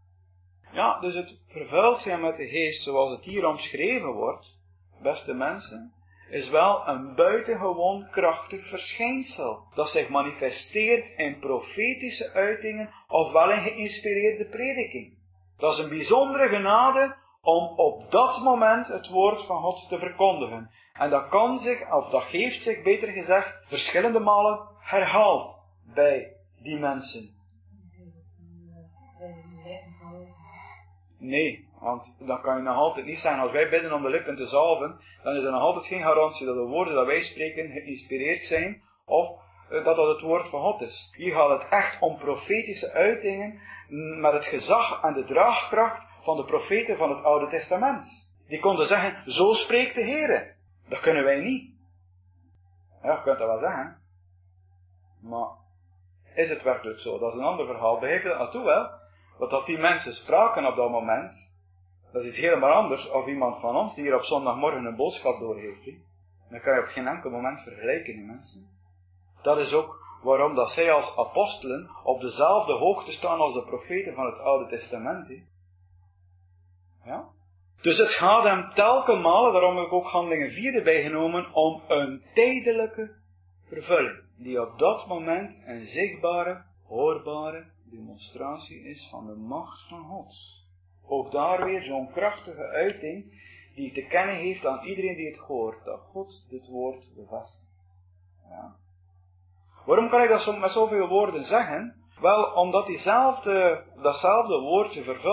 Speaker 1: Ja, dus het vervuld zijn met de geest, zoals het hier omschreven wordt, beste mensen, is wel een buitengewoon krachtig verschijnsel, dat zich manifesteert in profetische uitingen, ofwel in geïnspireerde prediking. Dat is een bijzondere genade om op dat moment het woord van God te verkondigen. En dat kan zich, of dat heeft zich beter gezegd, verschillende malen herhaald bij die mensen. Nee, want dan kan je nog altijd niet zeggen, als wij bidden om de lippen te zalven, dan is er nog altijd geen garantie dat de woorden dat wij spreken geïnspireerd zijn, of dat het woord van God is. Hier gaat het echt om profetische uitingen, met het gezag en de draagkracht van de profeten van het Oude Testament. Die konden zeggen, zo spreekt de Heere. Dat kunnen wij niet. Ja, je kunt dat wel zeggen. Maar, is het werkelijk zo? Dat is een ander verhaal. Begrijp je dat naartoe wel? Want dat die mensen spraken op dat moment, dat is iets helemaal anders of iemand van ons die hier op zondagmorgen een boodschap doorgeeft. Dat kan je op geen enkel moment vergelijken, die mensen. Dat is ook waarom dat zij als apostelen op dezelfde hoogte staan als de profeten van het Oude Testament. Ja? Dus het gaat hem telkens malen, daarom heb ik ook Handelingen 4 erbij genomen, om een tijdelijke vervulling. Die op dat moment een zichtbare, hoorbare demonstratie is van de macht van God. Ook daar weer zo'n krachtige uiting die te kennen heeft aan iedereen die het hoort, dat God dit woord bevestigt. Ja. Waarom kan ik dat met zoveel woorden zeggen? Wel, omdat datzelfde woordje vervult